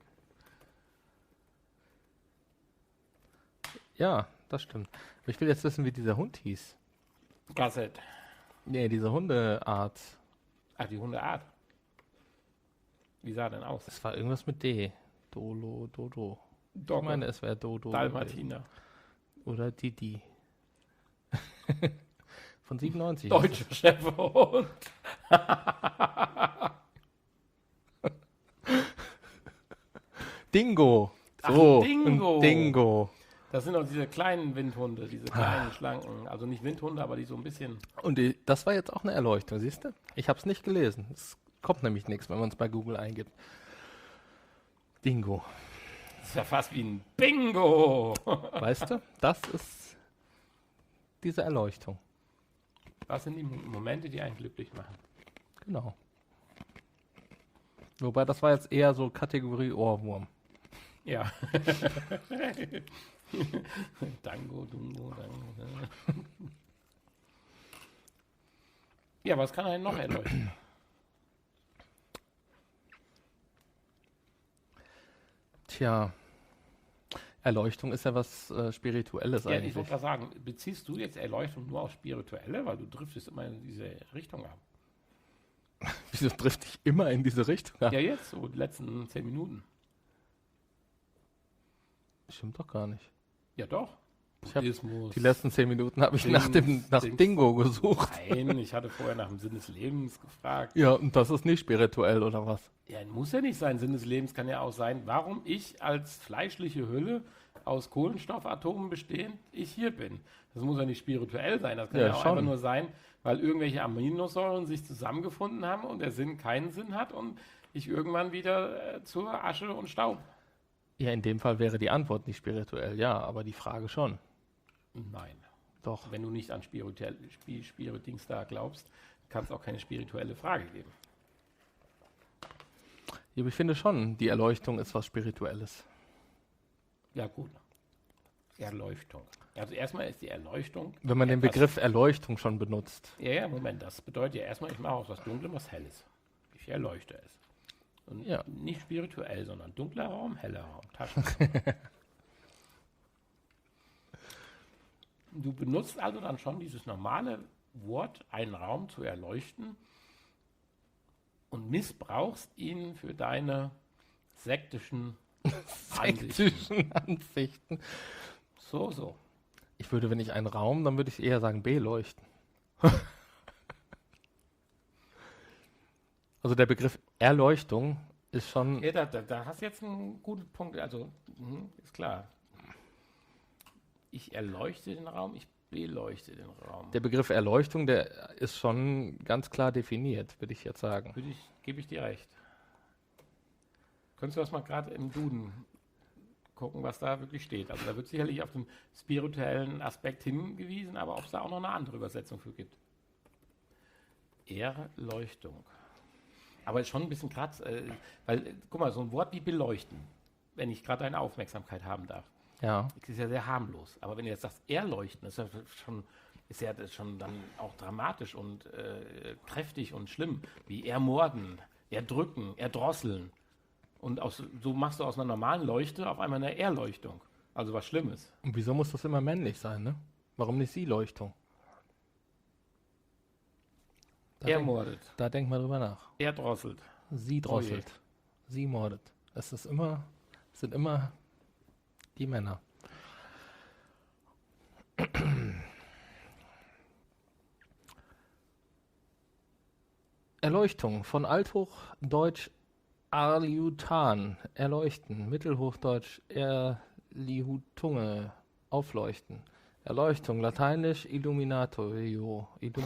Ja, das stimmt. Aber ich will jetzt wissen, wie dieser Hund hieß. Gasset. Nee, diese Hundeart. Ach, die Hundeart. Wie sah denn aus? Es war irgendwas mit D. Dodo. Ich Dogge. meine, es wäre Dodo. Dalmatiner. Oder Didi. Von 97. Deutscher Schäferhund. Dingo. Ach, So, Dingo. ein Dingo. Das sind auch diese kleinen Windhunde, diese kleinen, schlanken. Also nicht Windhunde, aber die so ein bisschen... Und das war jetzt auch eine Erleuchtung, siehst du? Ich habe es nicht gelesen. Es kommt nämlich nichts, wenn man es bei Google eingibt. Dingo. Das ist ja fast wie ein Bingo. Weißt du? Das ist diese Erleuchtung. Was sind die Momente, die einen glücklich machen? Genau. Wobei, das war jetzt eher so Kategorie Ohrwurm. Ja. Dango, Dungo, Dango. Ja, was kann einen noch erleuchten? Tja, Erleuchtung ist ja was Spirituelles Ja, ich eigentlich. wollte gerade sagen, beziehst du jetzt Erleuchtung nur auf Spirituelle, weil du driftest immer in diese Richtung ab? Wieso trifft dich immer in diese Richtung ab? Ja, jetzt, so die letzten 10 Minuten. Stimmt doch gar nicht. Ja, doch. Ich hab Buddhismus. Die letzten 10 Minuten habe ich nach Dings. Dingo gesucht. Nein, ich hatte vorher nach dem Sinn des Lebens gefragt. Ja, und das ist nicht spirituell, oder was? Ja, muss ja nicht sein. Sinn des Lebens kann ja auch sein, warum ich als fleischliche Hülle aus Kohlenstoffatomen bestehend ich hier bin. Das muss ja nicht spirituell sein. Das kann Ja, ja auch schon. einfach nur sein, weil irgendwelche Aminosäuren sich zusammengefunden haben und der Sinn keinen Sinn hat und ich irgendwann wieder zur Asche und Staub. Ja, in dem Fall wäre die Antwort nicht spirituell, ja, aber die Frage schon. Nein. Doch. Wenn du nicht an Spiriting da glaubst, kann es auch keine spirituelle Frage geben. Ja, aber ich finde schon, die Erleuchtung ist was Spirituelles. Ja, gut. Erleuchtung. Also erstmal ist die Erleuchtung... Wenn man den etwas- Begriff Erleuchtung schon benutzt. Ja, Moment, das bedeutet ja erstmal, ich mache aus was Dunklem was Helles. Ich erleuchte es. Und Ja. nicht spirituell, sondern dunkler Raum, heller Raum, Taschen. Du benutzt also dann schon dieses normale Wort, einen Raum zu erleuchten und missbrauchst ihn für deine sektischen Ansichten. Sektischen Ansichten. So. Ich würde, wenn ich einen Raum, dann würde ich eher sagen beleuchten. Also der Begriff Erleuchtung ist schon... Ja, da hast du jetzt einen guten Punkt. Also, ist klar. Ich erleuchte den Raum, ich beleuchte den Raum. Der Begriff Erleuchtung, der ist schon ganz klar definiert, würde ich jetzt sagen. Gebe ich dir recht. Könntest du das mal gerade im Duden gucken, was da wirklich steht? Also da wird sicherlich auf den spirituellen Aspekt hingewiesen, aber ob es da auch noch eine andere Übersetzung für gibt. Erleuchtung. Aber ist schon ein bisschen krass, weil, guck mal, so ein Wort wie beleuchten, wenn ich gerade deine Aufmerksamkeit haben darf, Ja. das ist ja sehr harmlos. Aber wenn du jetzt sagst, erleuchten, das ist ja schon ist ja das schon dann auch dramatisch und kräftig und schlimm, wie ermorden, erdrücken, erdrosseln. Und so machst du aus einer normalen Leuchte auf einmal eine Erleuchtung. Also was Schlimmes. Und wieso muss das immer männlich sein, ne? Warum nicht Sie-Leuchtung? Ermordet. Da denkt man drüber nach. Erdrosselt. Sie drosselt. Sie mordet. Es sind immer die Männer. Erleuchtung, von Althochdeutsch Arliutan, erleuchten, Mittelhochdeutsch Erlihutunge, aufleuchten. Erleuchtung, lateinisch Illuminatio.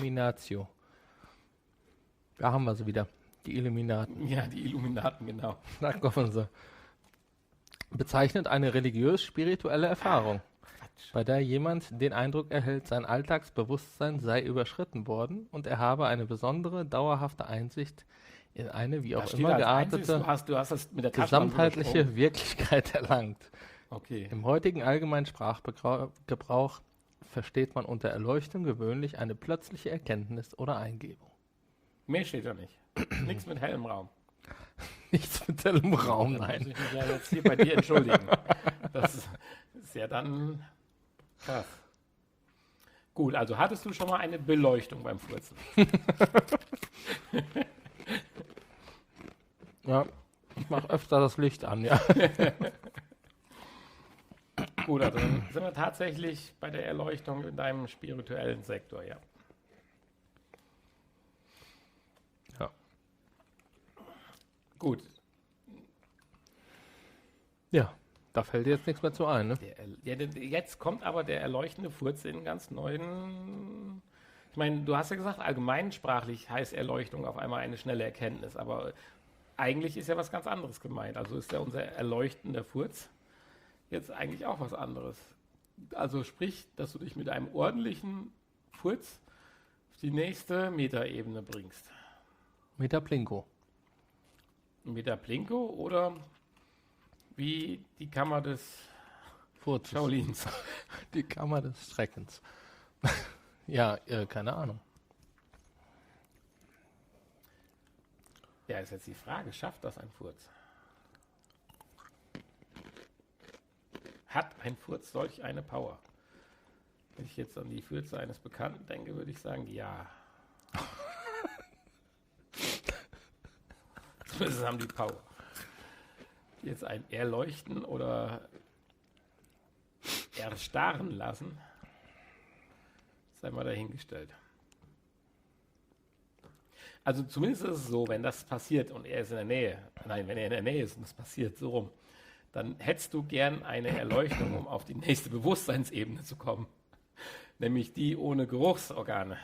Da haben wir sie wieder, die Illuminaten. Ja, die Illuminaten, genau. Da kommen sie. Bezeichnet eine religiös-spirituelle Erfahrung, bei der jemand den Eindruck erhält, sein Alltagsbewusstsein sei überschritten worden und er habe eine besondere, dauerhafte Einsicht in eine wie auch immer geartete, du hast das mit der gesamtheitliche Wirklichkeit erlangt. Okay. Im heutigen allgemeinen Sprachgebrauch versteht man unter Erleuchtung gewöhnlich eine plötzliche Erkenntnis oder Eingebung. Mehr steht da nicht. Nichts mit hellem Raum. Nichts mit hellem Raum, nein. Muss ich mich ja jetzt hier bei dir entschuldigen. Das ist ja dann krass. Gut, also hattest du schon mal eine Beleuchtung beim Furzen? Ja, ich mache öfter das Licht an, ja. Gut, also dann sind wir tatsächlich bei der Erleuchtung in deinem spirituellen Sektor, ja. Ja. Gut. Ja, da fällt dir jetzt nichts mehr zu ein, ne? Jetzt kommt aber der erleuchtende Furz in ganz neuen... Ich meine, du hast ja gesagt, allgemeinsprachlich heißt Erleuchtung auf einmal eine schnelle Erkenntnis, aber eigentlich ist ja was ganz anderes gemeint. Also ist ja unser erleuchtender Furz jetzt eigentlich auch was anderes. Also sprich, dass du dich mit einem ordentlichen Furz auf die nächste Metaebene bringst. Metaplinko. Metaplinko oder wie die Kammer des Furzes. Shaolins. Die Kammer des Schreckens. Ja, keine Ahnung. Ja, ist jetzt die Frage, schafft das ein Furz? Hat ein Furz solch eine Power? Wenn ich jetzt an die Fürze eines Bekannten denke, würde ich sagen, ja. Zumindest haben die Power. Jetzt ein Erleuchten oder erstarren lassen, sei mal dahingestellt. Also zumindest ist es so, wenn das passiert und er ist in der Nähe, nein, wenn er in der Nähe ist und es passiert so rum, dann hättest du gern eine Erleuchtung, um auf die nächste Bewusstseinsebene zu kommen. Nämlich die ohne Geruchsorgane.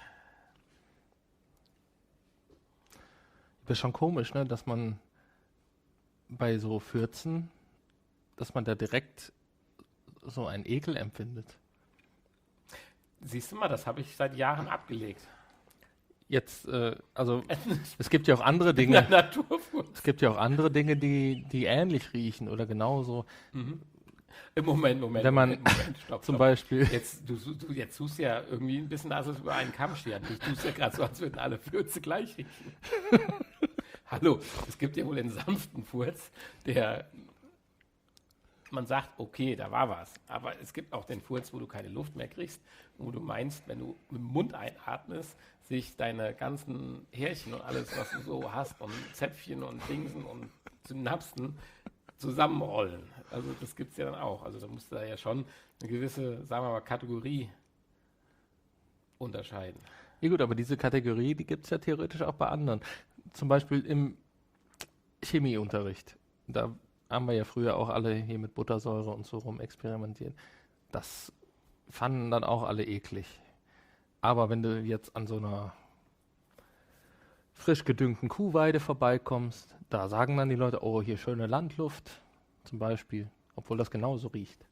Das ist schon komisch, ne, dass man bei so Fürzen, dass man da direkt so einen Ekel empfindet. Siehst du mal, das habe ich seit Jahren abgelegt. Jetzt, also es gibt ja auch andere Dinge. Naturfurz. Es gibt ja auch andere Dinge, die ähnlich riechen oder genauso. Mhm. Moment, Wenn man stopp. zum Beispiel. Jetzt tust du ja irgendwie ein bisschen, als es über einen Kamm scheren. Du tust ja gerade so, als würden alle Fürze gleich riechen. Hallo, es gibt ja wohl den sanften Furz, der man sagt, okay, da war was. Aber es gibt auch den Furz, wo du keine Luft mehr kriegst und wo du meinst, wenn du mit dem Mund einatmest, sich deine ganzen Härchen und alles, was du so hast und Zäpfchen und Dingsen und Synapsen zusammenrollen. Also das gibt es ja dann auch. Also da musst du da ja schon eine gewisse, sagen wir mal, Kategorie unterscheiden. Ja gut, aber diese Kategorie, die gibt es ja theoretisch auch bei anderen. Zum Beispiel im Chemieunterricht. Da haben wir ja früher auch alle hier mit Buttersäure und so rum experimentiert. Das fanden dann auch alle eklig. Aber wenn du jetzt an so einer frisch gedüngten Kuhweide vorbeikommst, da sagen dann die Leute, oh, hier schöne Landluft zum Beispiel, obwohl das genauso riecht.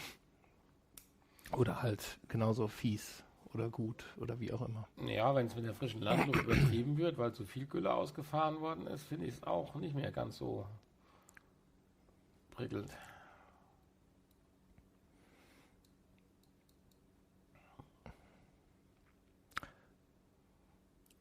Oder halt genauso fies oder gut oder wie auch immer. Ja, wenn es mit der frischen Landluft übertrieben wird, weil zu viel Gülle ausgefahren worden ist, finde ich es auch nicht mehr ganz so prickelnd.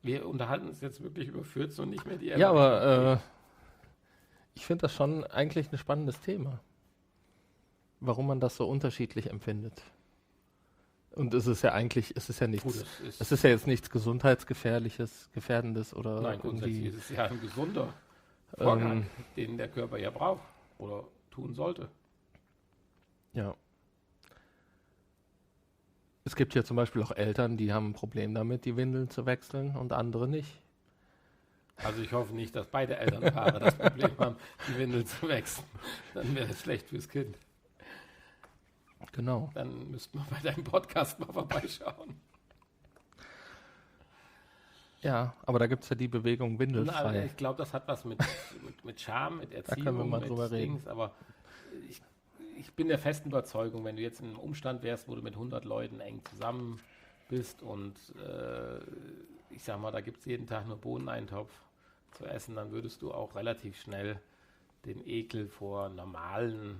Wir unterhalten uns jetzt wirklich über Fürzen und nicht mehr die Ja, aber ich finde das schon eigentlich ein spannendes Thema. Warum man das so unterschiedlich empfindet. Und es ist ja eigentlich, es ist ja nichts, es ist ja jetzt nichts Gesundheitsgefährliches, Gefährdendes oder nein, grundsätzlich ist es ja ein gesunder Vorgang, den der Körper ja braucht oder tun sollte. Ja. Es gibt ja zum Beispiel auch Eltern, die haben ein Problem damit, die Windeln zu wechseln und andere nicht. Also ich hoffe nicht, dass beide Elternpaare das Problem haben, die Windeln zu wechseln. Dann wäre das schlecht fürs Kind. Genau. Dann müssten wir bei deinem Podcast mal vorbeischauen. Ja, aber da gibt es ja die Bewegung windelfrei. Ich glaube, das hat was mit Charme, mit Erziehung, da können wir mal drüber reden. Aber ich bin der festen Überzeugung, wenn du jetzt in einem Umstand wärst, wo du mit 100 Leuten eng zusammen bist und ich sag mal, da gibt es jeden Tag nur Bohneneintopf zu essen, dann würdest du auch relativ schnell den Ekel vor normalen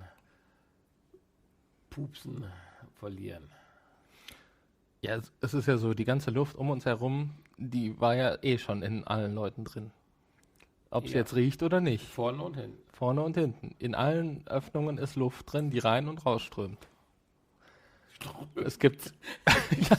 Pupsen verlieren. Ja, es ist ja so, die ganze Luft um uns herum, die war ja eh schon in allen Leuten drin. Ob es jetzt riecht oder nicht. Vorne und hinten. Vorne und hinten. In allen Öffnungen ist Luft drin, die rein und rausströmt. Es gibt ja,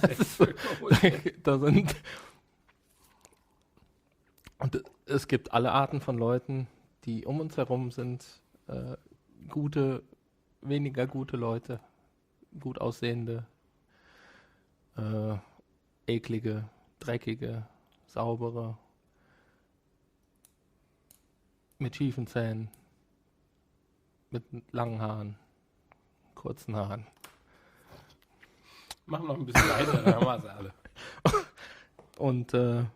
es gibt alle Arten von Leuten, die um uns herum sind. Gute, weniger gute Leute, gut aussehende, eklige, dreckige, saubere, mit schiefen Zähnen, mit langen Haaren, kurzen Haaren. Machen wir noch ein bisschen weiter, dann haben wir sie alle. Und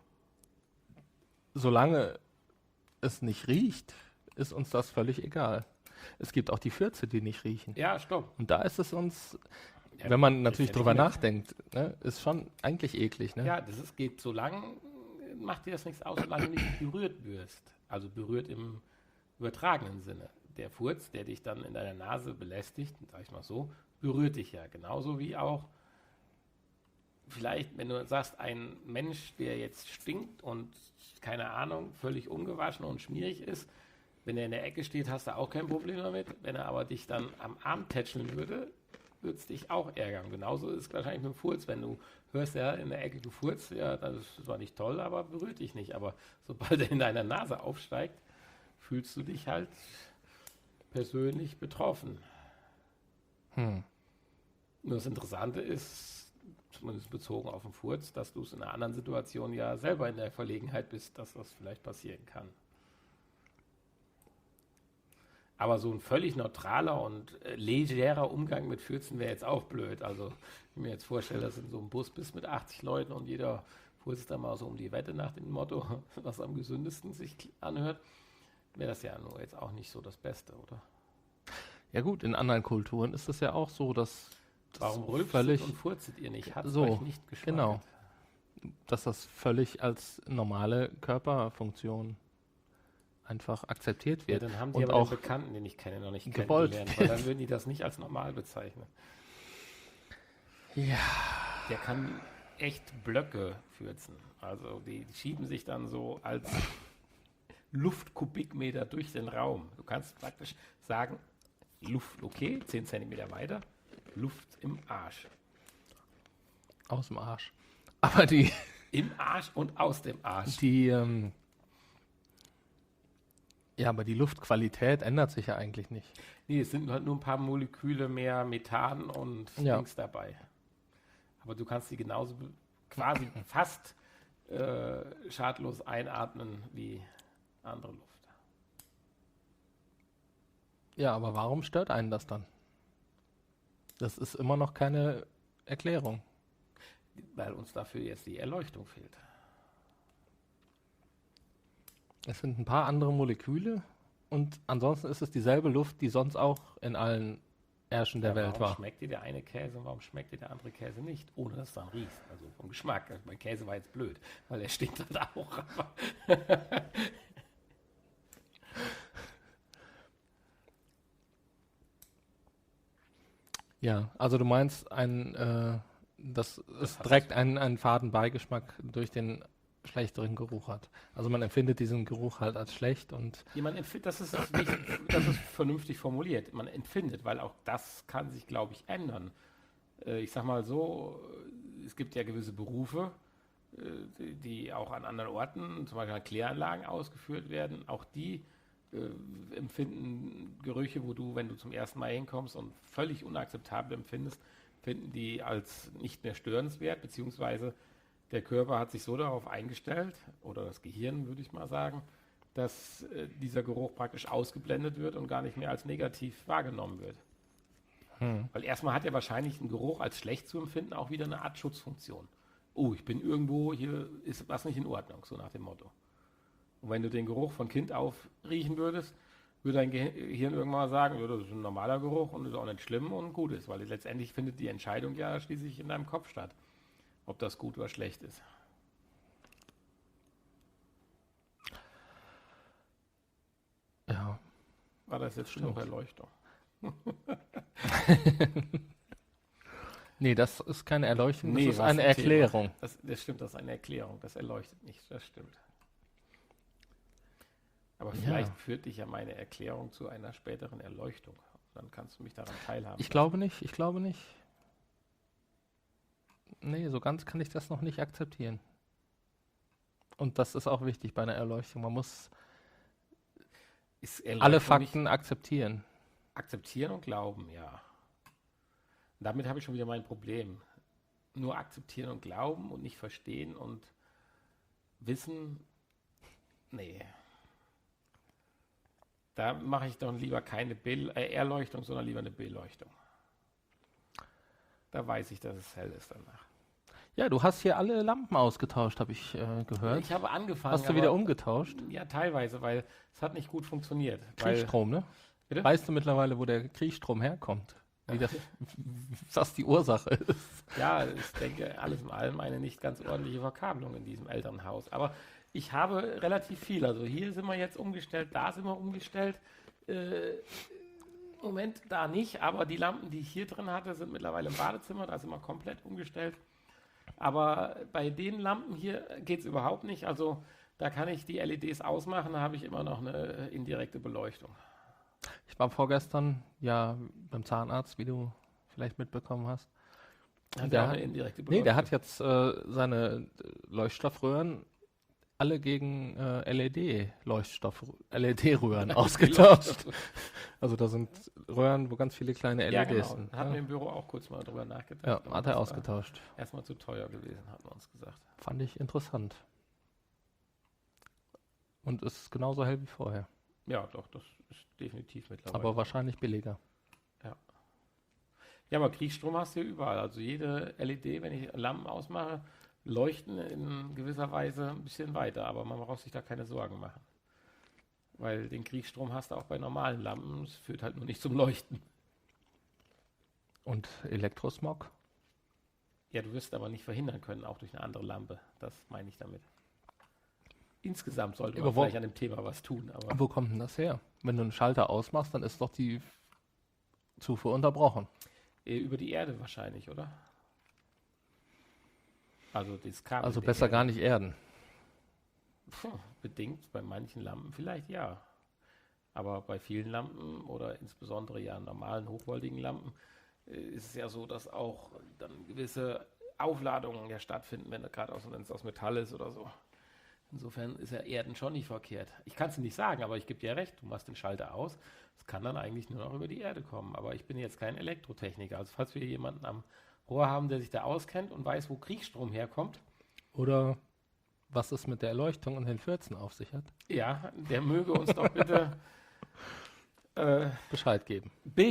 solange es nicht riecht, ist uns das völlig egal. Es gibt auch die Fürze, die nicht riechen. Ja, stopp. Und da ist es uns, wenn man natürlich drüber nachdenkt, ne, ist schon eigentlich eklig. Ne? Ja, geht so lang, macht dir das nichts aus, solange du nicht berührt wirst. Also berührt im übertragenen Sinne. Der Furz, der dich dann in deiner Nase belästigt, sag ich mal so, berührt dich ja. Genauso wie auch vielleicht, wenn du sagst, ein Mensch, der jetzt stinkt und, keine Ahnung, völlig ungewaschen und schmierig ist, wenn er in der Ecke steht, hast du auch kein Problem damit. Wenn er aber dich dann am Arm tätscheln würde es dich auch ärgern. Genauso ist es wahrscheinlich mit dem Furz. Wenn du hörst, ja, in der Ecke du furzt, ja, das ist zwar nicht toll, aber berührt dich nicht. Aber sobald er in deiner Nase aufsteigt, fühlst du dich halt persönlich betroffen. Nur das Interessante ist, zumindest bezogen auf den Furz, dass du es in einer anderen Situation ja selber in der Verlegenheit bist, dass das vielleicht passieren kann. Aber so ein völlig neutraler und legerer Umgang mit Fürzen wäre jetzt auch blöd. Also, wenn ich mir jetzt vorstelle, dass du in so einem Bus bist mit 80 Leuten und jeder furzt dann mal so um die Wette nach dem Motto, was am gesündesten sich anhört, wäre das ja nur jetzt auch nicht so das Beste, oder? Ja gut, in anderen Kulturen ist es ja auch so, dass warum rülpset und furzet ihr nicht? Hat es so, euch nicht geschmeckt? Genau. Dass das völlig als normale Körperfunktion einfach akzeptiert wird. Ja, dann haben die und aber auch den Bekannten, den ich kenne, noch nicht gewollt kennengelernt, weil dann würden die das nicht als normal bezeichnen. Ja. Der kann echt Blöcke fürzen. Also die schieben sich dann so als Luftkubikmeter durch den Raum. Du kannst praktisch sagen, Luft okay, 10 Zentimeter weiter, Luft im Arsch. Aus dem Arsch. Aber die... Im Arsch und aus dem Arsch. Ja, aber die Luftqualität ändert sich ja eigentlich nicht. Nee, es sind halt nur ein paar Moleküle mehr Methan und Dings dabei. Aber du kannst sie genauso quasi fast schadlos einatmen wie andere Luft. Ja, aber warum stört einen das dann? Das ist immer noch keine Erklärung. Weil uns dafür jetzt die Erleuchtung fehlt. Es sind ein paar andere Moleküle und ansonsten ist es dieselbe Luft, die sonst auch in allen Ärschen der Welt war. Warum schmeckt dir der eine Käse und warum schmeckt dir der andere Käse nicht? Ohne dass du dann riechst. Also vom Geschmack. Mein Käse war jetzt blöd, weil er stinkt halt auch. Ja, also du meinst, es trägt einen faden Beigeschmack durch den schlechteren Geruch hat. Also man empfindet diesen Geruch halt als schlecht und das ist vernünftig formuliert. Man empfindet, weil auch das kann sich, glaube ich, ändern. Ich sag mal so, es gibt ja gewisse Berufe, die auch an anderen Orten, zum Beispiel an Kläranlagen ausgeführt werden. Auch die empfinden Gerüche, wo du, wenn du zum ersten Mal hinkommst und völlig unakzeptabel empfindest, finden die als nicht mehr störenswert, beziehungsweise der Körper hat sich so darauf eingestellt, oder das Gehirn, würde ich mal sagen, dass dieser Geruch praktisch ausgeblendet wird und gar nicht mehr als negativ wahrgenommen wird. Weil erstmal hat ja wahrscheinlich ein Geruch als schlecht zu empfinden auch wieder eine Art Schutzfunktion. Oh, ich bin irgendwo, hier ist was nicht in Ordnung, so nach dem Motto. Und wenn du den Geruch von Kind auf riechen würdest, würde dein Gehirn irgendwann mal sagen, ja, das ist ein normaler Geruch und ist auch nicht schlimm und gut ist, weil letztendlich findet die Entscheidung ja schließlich in deinem Kopf statt, ob das gut oder schlecht ist. ja. War das jetzt schon noch Erleuchtung? Nee, das ist keine Erleuchtung, das Nee, ist was eine ein Thema. Erklärung. Das stimmt, das ist eine Erklärung. Das erleuchtet nicht, das stimmt. Aber vielleicht führt dich ja meine Erklärung zu einer späteren Erleuchtung. Dann kannst du mich daran teilhaben. Ich glaube nicht. Nee, so ganz kann ich das noch nicht akzeptieren. Und das ist auch wichtig bei einer Erleuchtung. Man muss alle Fakten akzeptieren. Akzeptieren und glauben, ja. Und damit habe ich schon wieder mein Problem. Nur akzeptieren und glauben und nicht verstehen und wissen, nee. Da mache ich doch lieber keine Erleuchtung, sondern lieber eine Beleuchtung. Da weiß ich, dass es hell ist danach. Ja, du hast hier alle Lampen ausgetauscht, habe ich gehört. Ich habe angefangen. Hast du wieder umgetauscht? Ja, teilweise, weil es hat nicht gut funktioniert. Kriechstrom, ne? Bitte? Weißt du mittlerweile, wo der Kriechstrom herkommt? Was die Ursache ist? Ja, ich denke, alles in allem eine nicht ganz ordentliche Verkabelung in diesem Elternhaus. Aber ich habe relativ viel. Also hier sind wir jetzt umgestellt, da sind wir umgestellt. Moment, da nicht. Aber die Lampen, die ich hier drin hatte, sind mittlerweile im Badezimmer. Da sind wir komplett umgestellt. Aber bei den Lampen hier geht es überhaupt nicht. Also da kann ich die LEDs ausmachen, da habe ich immer noch eine indirekte Beleuchtung. Ich war vorgestern ja beim Zahnarzt, wie du vielleicht mitbekommen hast. Der hat eine indirekte Beleuchtung. Nee, der hat jetzt seine Leuchtstoffröhren alle gegen LED-Röhren ausgetauscht. Also da sind Röhren, wo ganz viele kleine LEDs sind. Da hatten wir im Büro auch kurz mal drüber nachgedacht. Ja, hat er ausgetauscht. Erstmal zu teuer gewesen, hat man uns gesagt. Fand ich interessant. Und ist genauso hell wie vorher. Ja, doch, das ist definitiv mittlerweile. Aber wahrscheinlich billiger. Ja. Ja, aber Kriechstrom hast du ja überall. Also jede LED, wenn ich Lampen ausmache, leuchten in gewisser Weise ein bisschen weiter. Aber man braucht sich da keine Sorgen machen. Weil den Kriechstrom hast du auch bei normalen Lampen. Es führt halt nur nicht zum Leuchten. Und Elektrosmog? Ja, du wirst aber nicht verhindern können, auch durch eine andere Lampe. Das meine ich damit. Insgesamt sollte man vielleicht an dem Thema was tun. Aber wo kommt denn das her? Wenn du einen Schalter ausmachst, dann ist doch die Zufuhr unterbrochen. Über die Erde wahrscheinlich, oder? Also das Kabel. Also besser gar nicht erden. Bedingt, bei manchen Lampen vielleicht ja. Aber bei vielen Lampen oder insbesondere ja normalen, hochvoltigen Lampen ist es ja so, dass auch dann gewisse Aufladungen ja stattfinden, wenn es aus Metall ist oder so. Insofern ist ja Erden schon nicht verkehrt. Ich kann es nicht sagen, aber ich gebe dir recht, du machst den Schalter aus. Es kann dann eigentlich nur noch über die Erde kommen. Aber ich bin jetzt kein Elektrotechniker. Also falls wir jemanden am Rohr haben, der sich da auskennt und weiß, wo Kriechstrom herkommt. Oder was es mit der Erleuchtung und den Fürzen auf sich hat. Ja, der möge uns doch bitte Bescheid geben.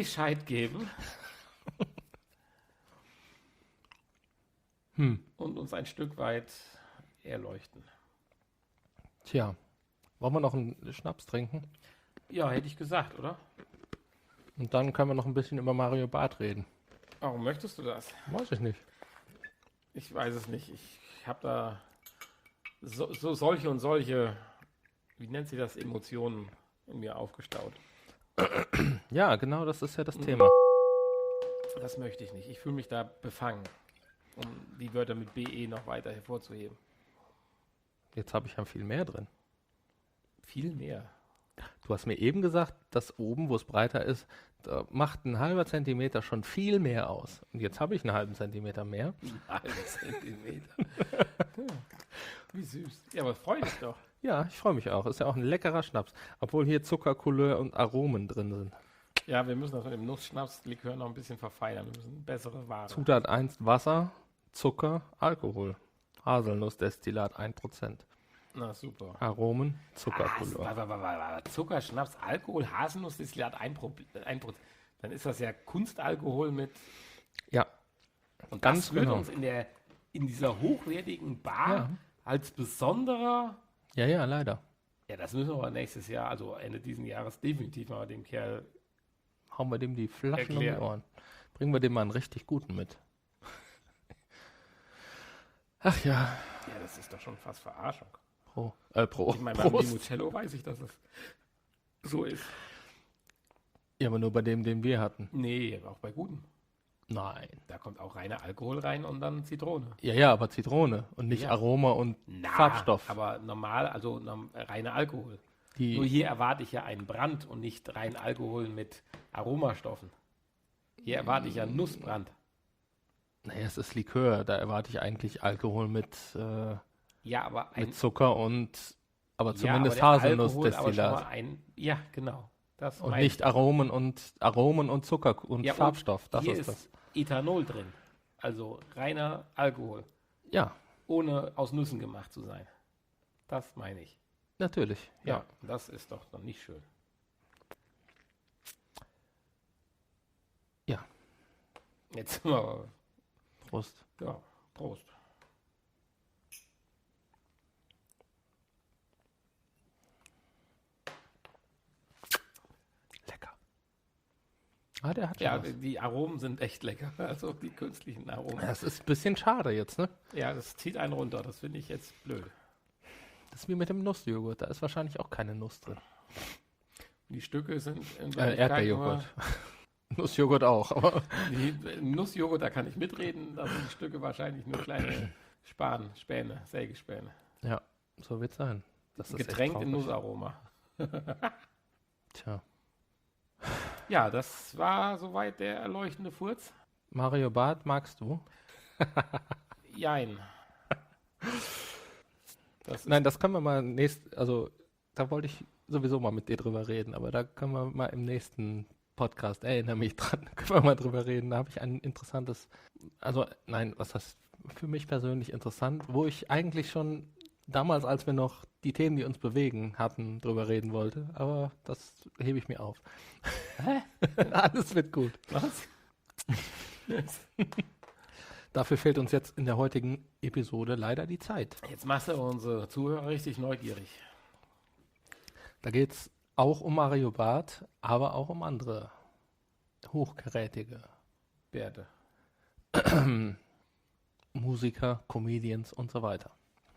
Und uns ein Stück weit erleuchten. Tja, wollen wir noch einen Schnaps trinken? Ja, hätte ich gesagt, oder? Und dann können wir noch ein bisschen über Mario Barth reden. Warum möchtest du das? Weiß ich nicht. Ich weiß es nicht. Ich habe da solche und solche, wie nennt sie das, Emotionen in mir aufgestaut. Ja, genau, das ist ja das Thema. Das möchte ich nicht. Ich fühle mich da befangen, um die Wörter mit BE noch weiter hervorzuheben. Jetzt habe ich ja viel mehr drin. Viel mehr. Du hast mir eben gesagt, dass oben, wo es breiter ist, da macht ein halber Zentimeter schon viel mehr aus. Und jetzt habe ich einen halben Zentimeter mehr. Einen halben Zentimeter. Wie süß. Ja, aber freu dich doch. Ja, ich freue mich auch. Ist ja auch ein leckerer Schnaps. Obwohl hier Zucker, Couleur und Aromen drin sind. Ja, wir müssen das mit dem Nussschnaps-Likör noch ein bisschen verfeinern. Wir müssen bessere Ware. Zutat 1 Wasser, Zucker, Alkohol. Haselnussdestillat 1%. Na super. Aromen, Zuckercouleur. Zucker, Schnaps, Alkohol, Haselnussdestillat 1%. Dann ist das ja Kunstalkohol mit. Ja. Und ganz das wird genau. uns in dieser hochwertigen Bar Ja. als besonderer. Ja, leider. Ja, das müssen wir aber nächstes Jahr, also Ende diesen Jahres, definitiv mal dem Kerl. Hauen wir dem die Flaschen um die Erklären. Ohren. Bringen wir dem mal einen richtig guten mit. Ach ja. Ja, das ist doch schon fast Verarschung. Pro. Ich meine, beim Prost. Limoncello weiß ich, dass es so ist. Ja, aber nur bei dem, den wir hatten. Nee, auch bei guten. Nein. Da kommt auch reiner Alkohol rein und dann Zitrone. Ja, aber Zitrone und nicht Ja. Aroma und Farbstoff. Aber normal, also reiner Alkohol. Die, Nur hier erwarte ich ja einen Brand und nicht rein Alkohol mit Aromastoffen. Hier erwarte ich ja Nussbrand. naja, es ist Likör. Da erwarte ich eigentlich Alkohol mit Ja, aber ein Zucker und aber zumindest ja, aber der Alkohol, aber schon Haselnussdestillat. mal ja, genau. Das Und meine nicht ich. Aromen und Zucker und Ja, und Farbstoff. Das hier ist das. Ethanol drin. Also reiner Alkohol. Ja, Ohne aus Nüssen gemacht zu sein. Das meine ich. natürlich. Ja. Das ist doch dann nicht schön. Ja. Jetzt sind wir aber, Prost. ja, Prost. Lecker. Ah, der hat schon Ja, was. die Aromen sind echt lecker. Also die künstlichen Aromen. Das ist ein bisschen schade jetzt, ne? Ja, das zieht einen runter. Das finde ich jetzt blöd. Das ist wie mit dem Nussjoghurt. Da ist wahrscheinlich auch keine Nuss drin. Die Stücke sind in Wirklichkeit Erdbeerjoghurt. Nussjoghurt auch, aber Die Nussjoghurt, da kann ich mitreden. Da sind die Stücke wahrscheinlich nur kleine Späne, Sägespäne. ja, so wird es sein. Das ist echt Getränkt in traurig. Nussaroma. Tja. Ja, das war soweit der erleuchtende Furz. Mario Barth magst du? Jein. Nein, das können wir mal also da wollte ich sowieso mal mit dir drüber reden, aber da können wir mal im nächsten Podcast, erinnere mich dran, können wir mal drüber reden. Da habe ich ein interessantes, also nein, was heißt für mich persönlich interessant, wo ich eigentlich schon damals, als wir noch die Themen, die uns bewegen, hatten, drüber reden wollte, aber das hebe ich mir auf. Hä? Alles wird gut. Was? Dafür fehlt uns jetzt in der heutigen Episode leider die Zeit. Jetzt machst du unsere Zuhörer richtig neugierig. Da geht es auch um Mario Barth, aber auch um andere hochkarätige Bärte. Musiker, Comedians und so weiter.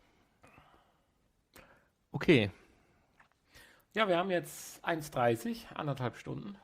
Okay, Ja, wir haben jetzt 1,30, 1,5 Stunden.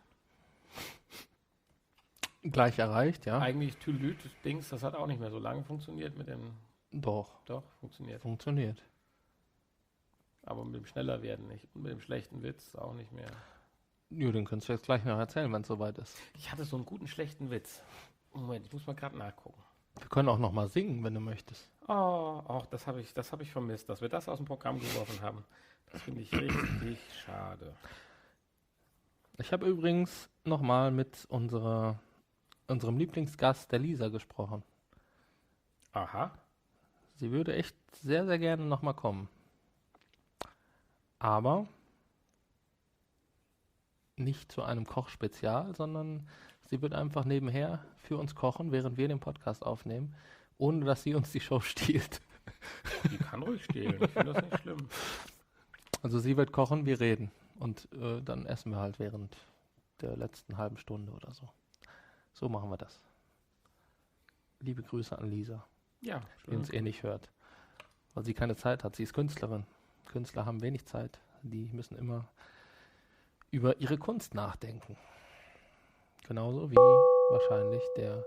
gleich erreicht, ja. Eigentlich Tülüt-Dings, das hat auch nicht mehr so lange funktioniert mit dem. Doch, Doch, funktioniert. funktioniert. Aber mit dem schneller werden nicht. Und mit dem schlechten Witz auch nicht mehr. Ja, den kannst du jetzt gleich noch erzählen, wenn es soweit ist. Ich hatte so einen guten schlechten Witz. Moment, ich muss mal gerade nachgucken. Wir können auch noch mal singen, wenn du möchtest. Oh, auch das habe ich vermisst, dass wir das aus dem Programm geworfen haben. Das finde ich richtig schade. Ich habe übrigens noch mal mit unserem Lieblingsgast, der Lisa, gesprochen. Aha. Sie würde echt sehr, sehr gerne noch mal kommen. Aber nicht zu einem Kochspezial, sondern sie wird einfach nebenher für uns kochen, während wir den Podcast aufnehmen, ohne dass sie uns die Show stiehlt. Die kann ruhig stehlen. Ich finde das nicht schlimm. Also sie wird kochen, wir reden. Und dann essen wir halt während der letzten halben Stunde oder so. So machen wir das. Liebe Grüße an Lisa, Ja, die uns eh nicht hört. Weil sie keine Zeit hat. Sie ist Künstlerin. Künstler haben wenig Zeit. Die müssen immer über ihre Kunst nachdenken. Genauso wie wahrscheinlich der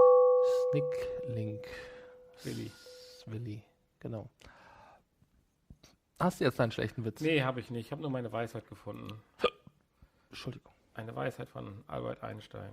Snicklink Willi. Willi, genau. Hast du jetzt einen schlechten Witz? Nee, habe ich nicht. Ich habe nur meine Weisheit gefunden. Entschuldigung. Eine Weisheit von Albert Einstein.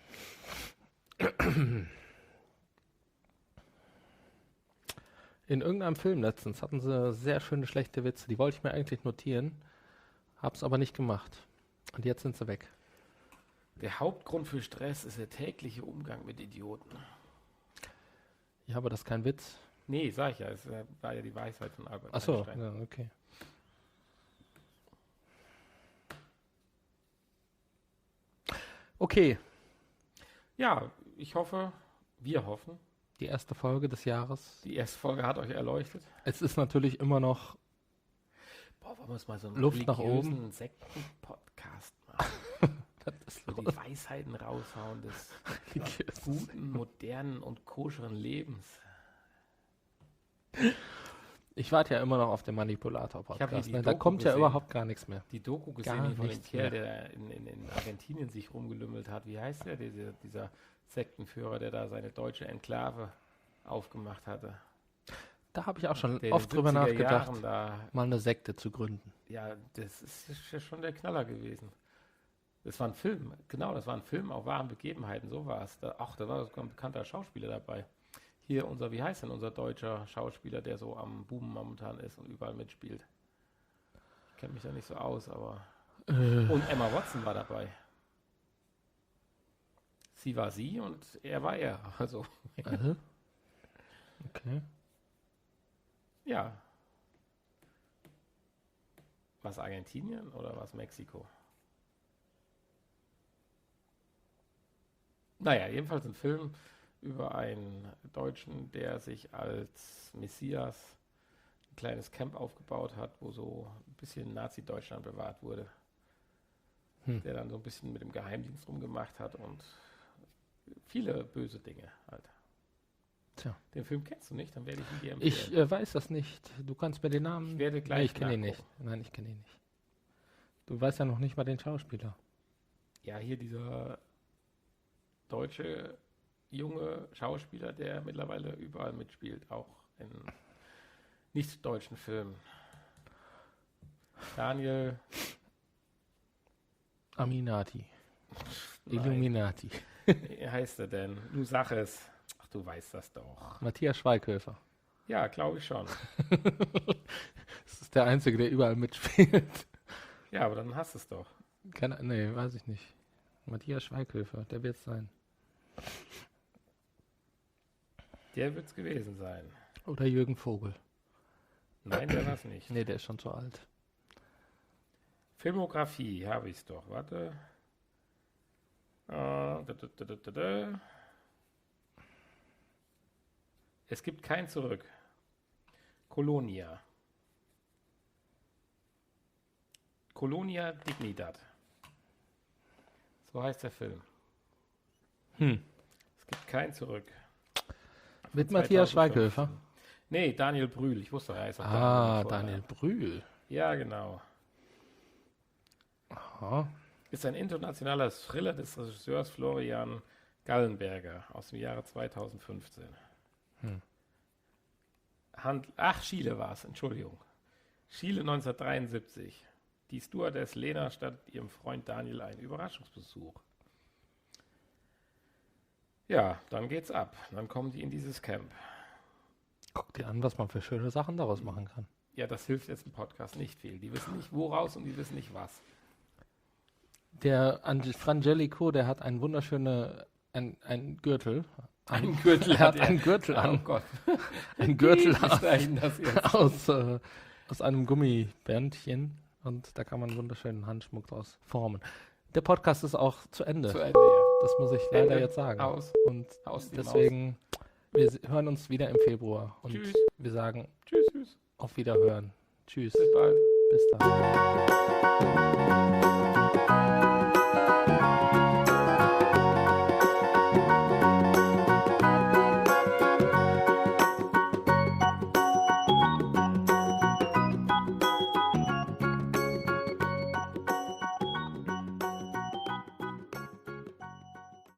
In irgendeinem Film letztens hatten sie sehr schöne schlechte Witze. Die wollte ich mir eigentlich notieren, hab's aber nicht gemacht. Und jetzt sind sie weg. Der Hauptgrund für Stress ist der tägliche Umgang mit Idioten. Ja, aber das ist kein Witz. Nee, sag ich ja. Es war ja die Weisheit von Albert Achso, Einstein. ja, okay. Okay, Ja, ich hoffe, wir hoffen, die erste Folge des Jahres. die erste Folge hat euch erleuchtet. Es ist natürlich immer noch Boah, wollen wir uns mal so einen Luft nach religiösen Sekten-Podcast machen? So die Weisheiten raushauen des guten, modernen und koscheren Lebens. Ich warte ja immer noch auf den Ich hab Manipulator-Podcast. hier die Da Doku kommt ja gesehen. überhaupt gar nichts mehr. Die Doku Gar gesehen von dem nichts Kerl, mehr. der in Argentinien sich rumgelümmelt hat. Wie heißt der, dieser Sektenführer, der da seine deutsche Enklave aufgemacht hatte? Da habe ich auch schon Der in oft den drüber 70er nachgedacht, Jahren da, mal eine Sekte zu gründen. ja, das ist ja schon der Knaller gewesen. Das war ein Film, genau, das war ein Film auf wahren Begebenheiten, so war es. Da war sogar ein bekannter Schauspieler dabei. Hier wie heißt denn unser deutscher Schauspieler, der so am Boomen momentan ist und überall mitspielt? Ich kenne mich da nicht so aus, aber... Und Emma Watson war dabei. Sie war sie und er war er. Also, Okay. ja. Was Argentinien oder was Mexiko? Naja, jedenfalls ein Film über einen Deutschen, der sich als Messias ein kleines Camp aufgebaut hat, wo so ein bisschen Nazi-Deutschland bewahrt wurde. Der dann so ein bisschen mit dem Geheimdienst rumgemacht hat und viele böse Dinge halt. Tja. Den Film kennst du nicht, dann werde ich ihn dir empfehlen. Ich weiß das nicht. Du kannst mir den Namen... Ich werde gleich Nee, ich kenne ihn nicht. nachgucken. Nein, ich kenne ihn nicht. Du weißt ja noch nicht mal den Schauspieler. Ja, hier dieser deutsche junge Schauspieler, der mittlerweile überall mitspielt, auch in nicht-deutschen Filmen. Daniel Aminati. Nein. Illuminati. Wie heißt er denn? Du sag es. Ach, du weißt das doch. Matthias Schweighöfer. Ja, glaube ich schon. Das ist der Einzige, der überall mitspielt. Ja, aber dann hast du es doch. Nee, weiß ich nicht. Matthias Schweighöfer, der wird es sein. Der wird es gewesen sein. Oder Jürgen Vogel. Nein, der war es nicht. Nee, der ist schon zu alt. Filmografie habe ich es doch. Warte. Es gibt kein Zurück. Colonia. Colonia Dignidad. So heißt der Film. Es gibt kein Zurück. Mit Matthias 2015. Schweighöfer? Nee, Daniel Brühl. Ich wusste, er heißt auch Daniel Brühl. Ja, genau. Aha. Ist ein internationaler Thriller des Regisseurs Florian Gallenberger aus dem Jahre 2015. Chile war es, Entschuldigung. Chile 1973. Die Stewardess Lena stattet ihrem Freund Daniel einen Überraschungsbesuch. Ja, dann geht's ab. Dann kommen die in dieses Camp. Guck dir an, was man für schöne Sachen daraus machen kann. Ja, das hilft jetzt im Podcast nicht viel. Die wissen nicht woraus und die wissen nicht was. Der Frangelico, der hat einen wunderschönen ein Gürtel. Ein Gürtel Er hat einen Gürtel Oh an. Gott. Ein Gürtel Wie ist dahin das jetzt? aus einem Gummibändchen. Und da kann man einen wunderschönen Handschmuck draus formen. Der Podcast ist auch zu Ende. Zu Ende, ja. Das muss ich leider Ende. jetzt sagen. Aus. Und Aus die deswegen, wir hören uns wieder im Februar. Und Tschüss. wir sagen Tschüss, tschüss. auf Wiederhören. Tschüss. Bis bald. Bis dann.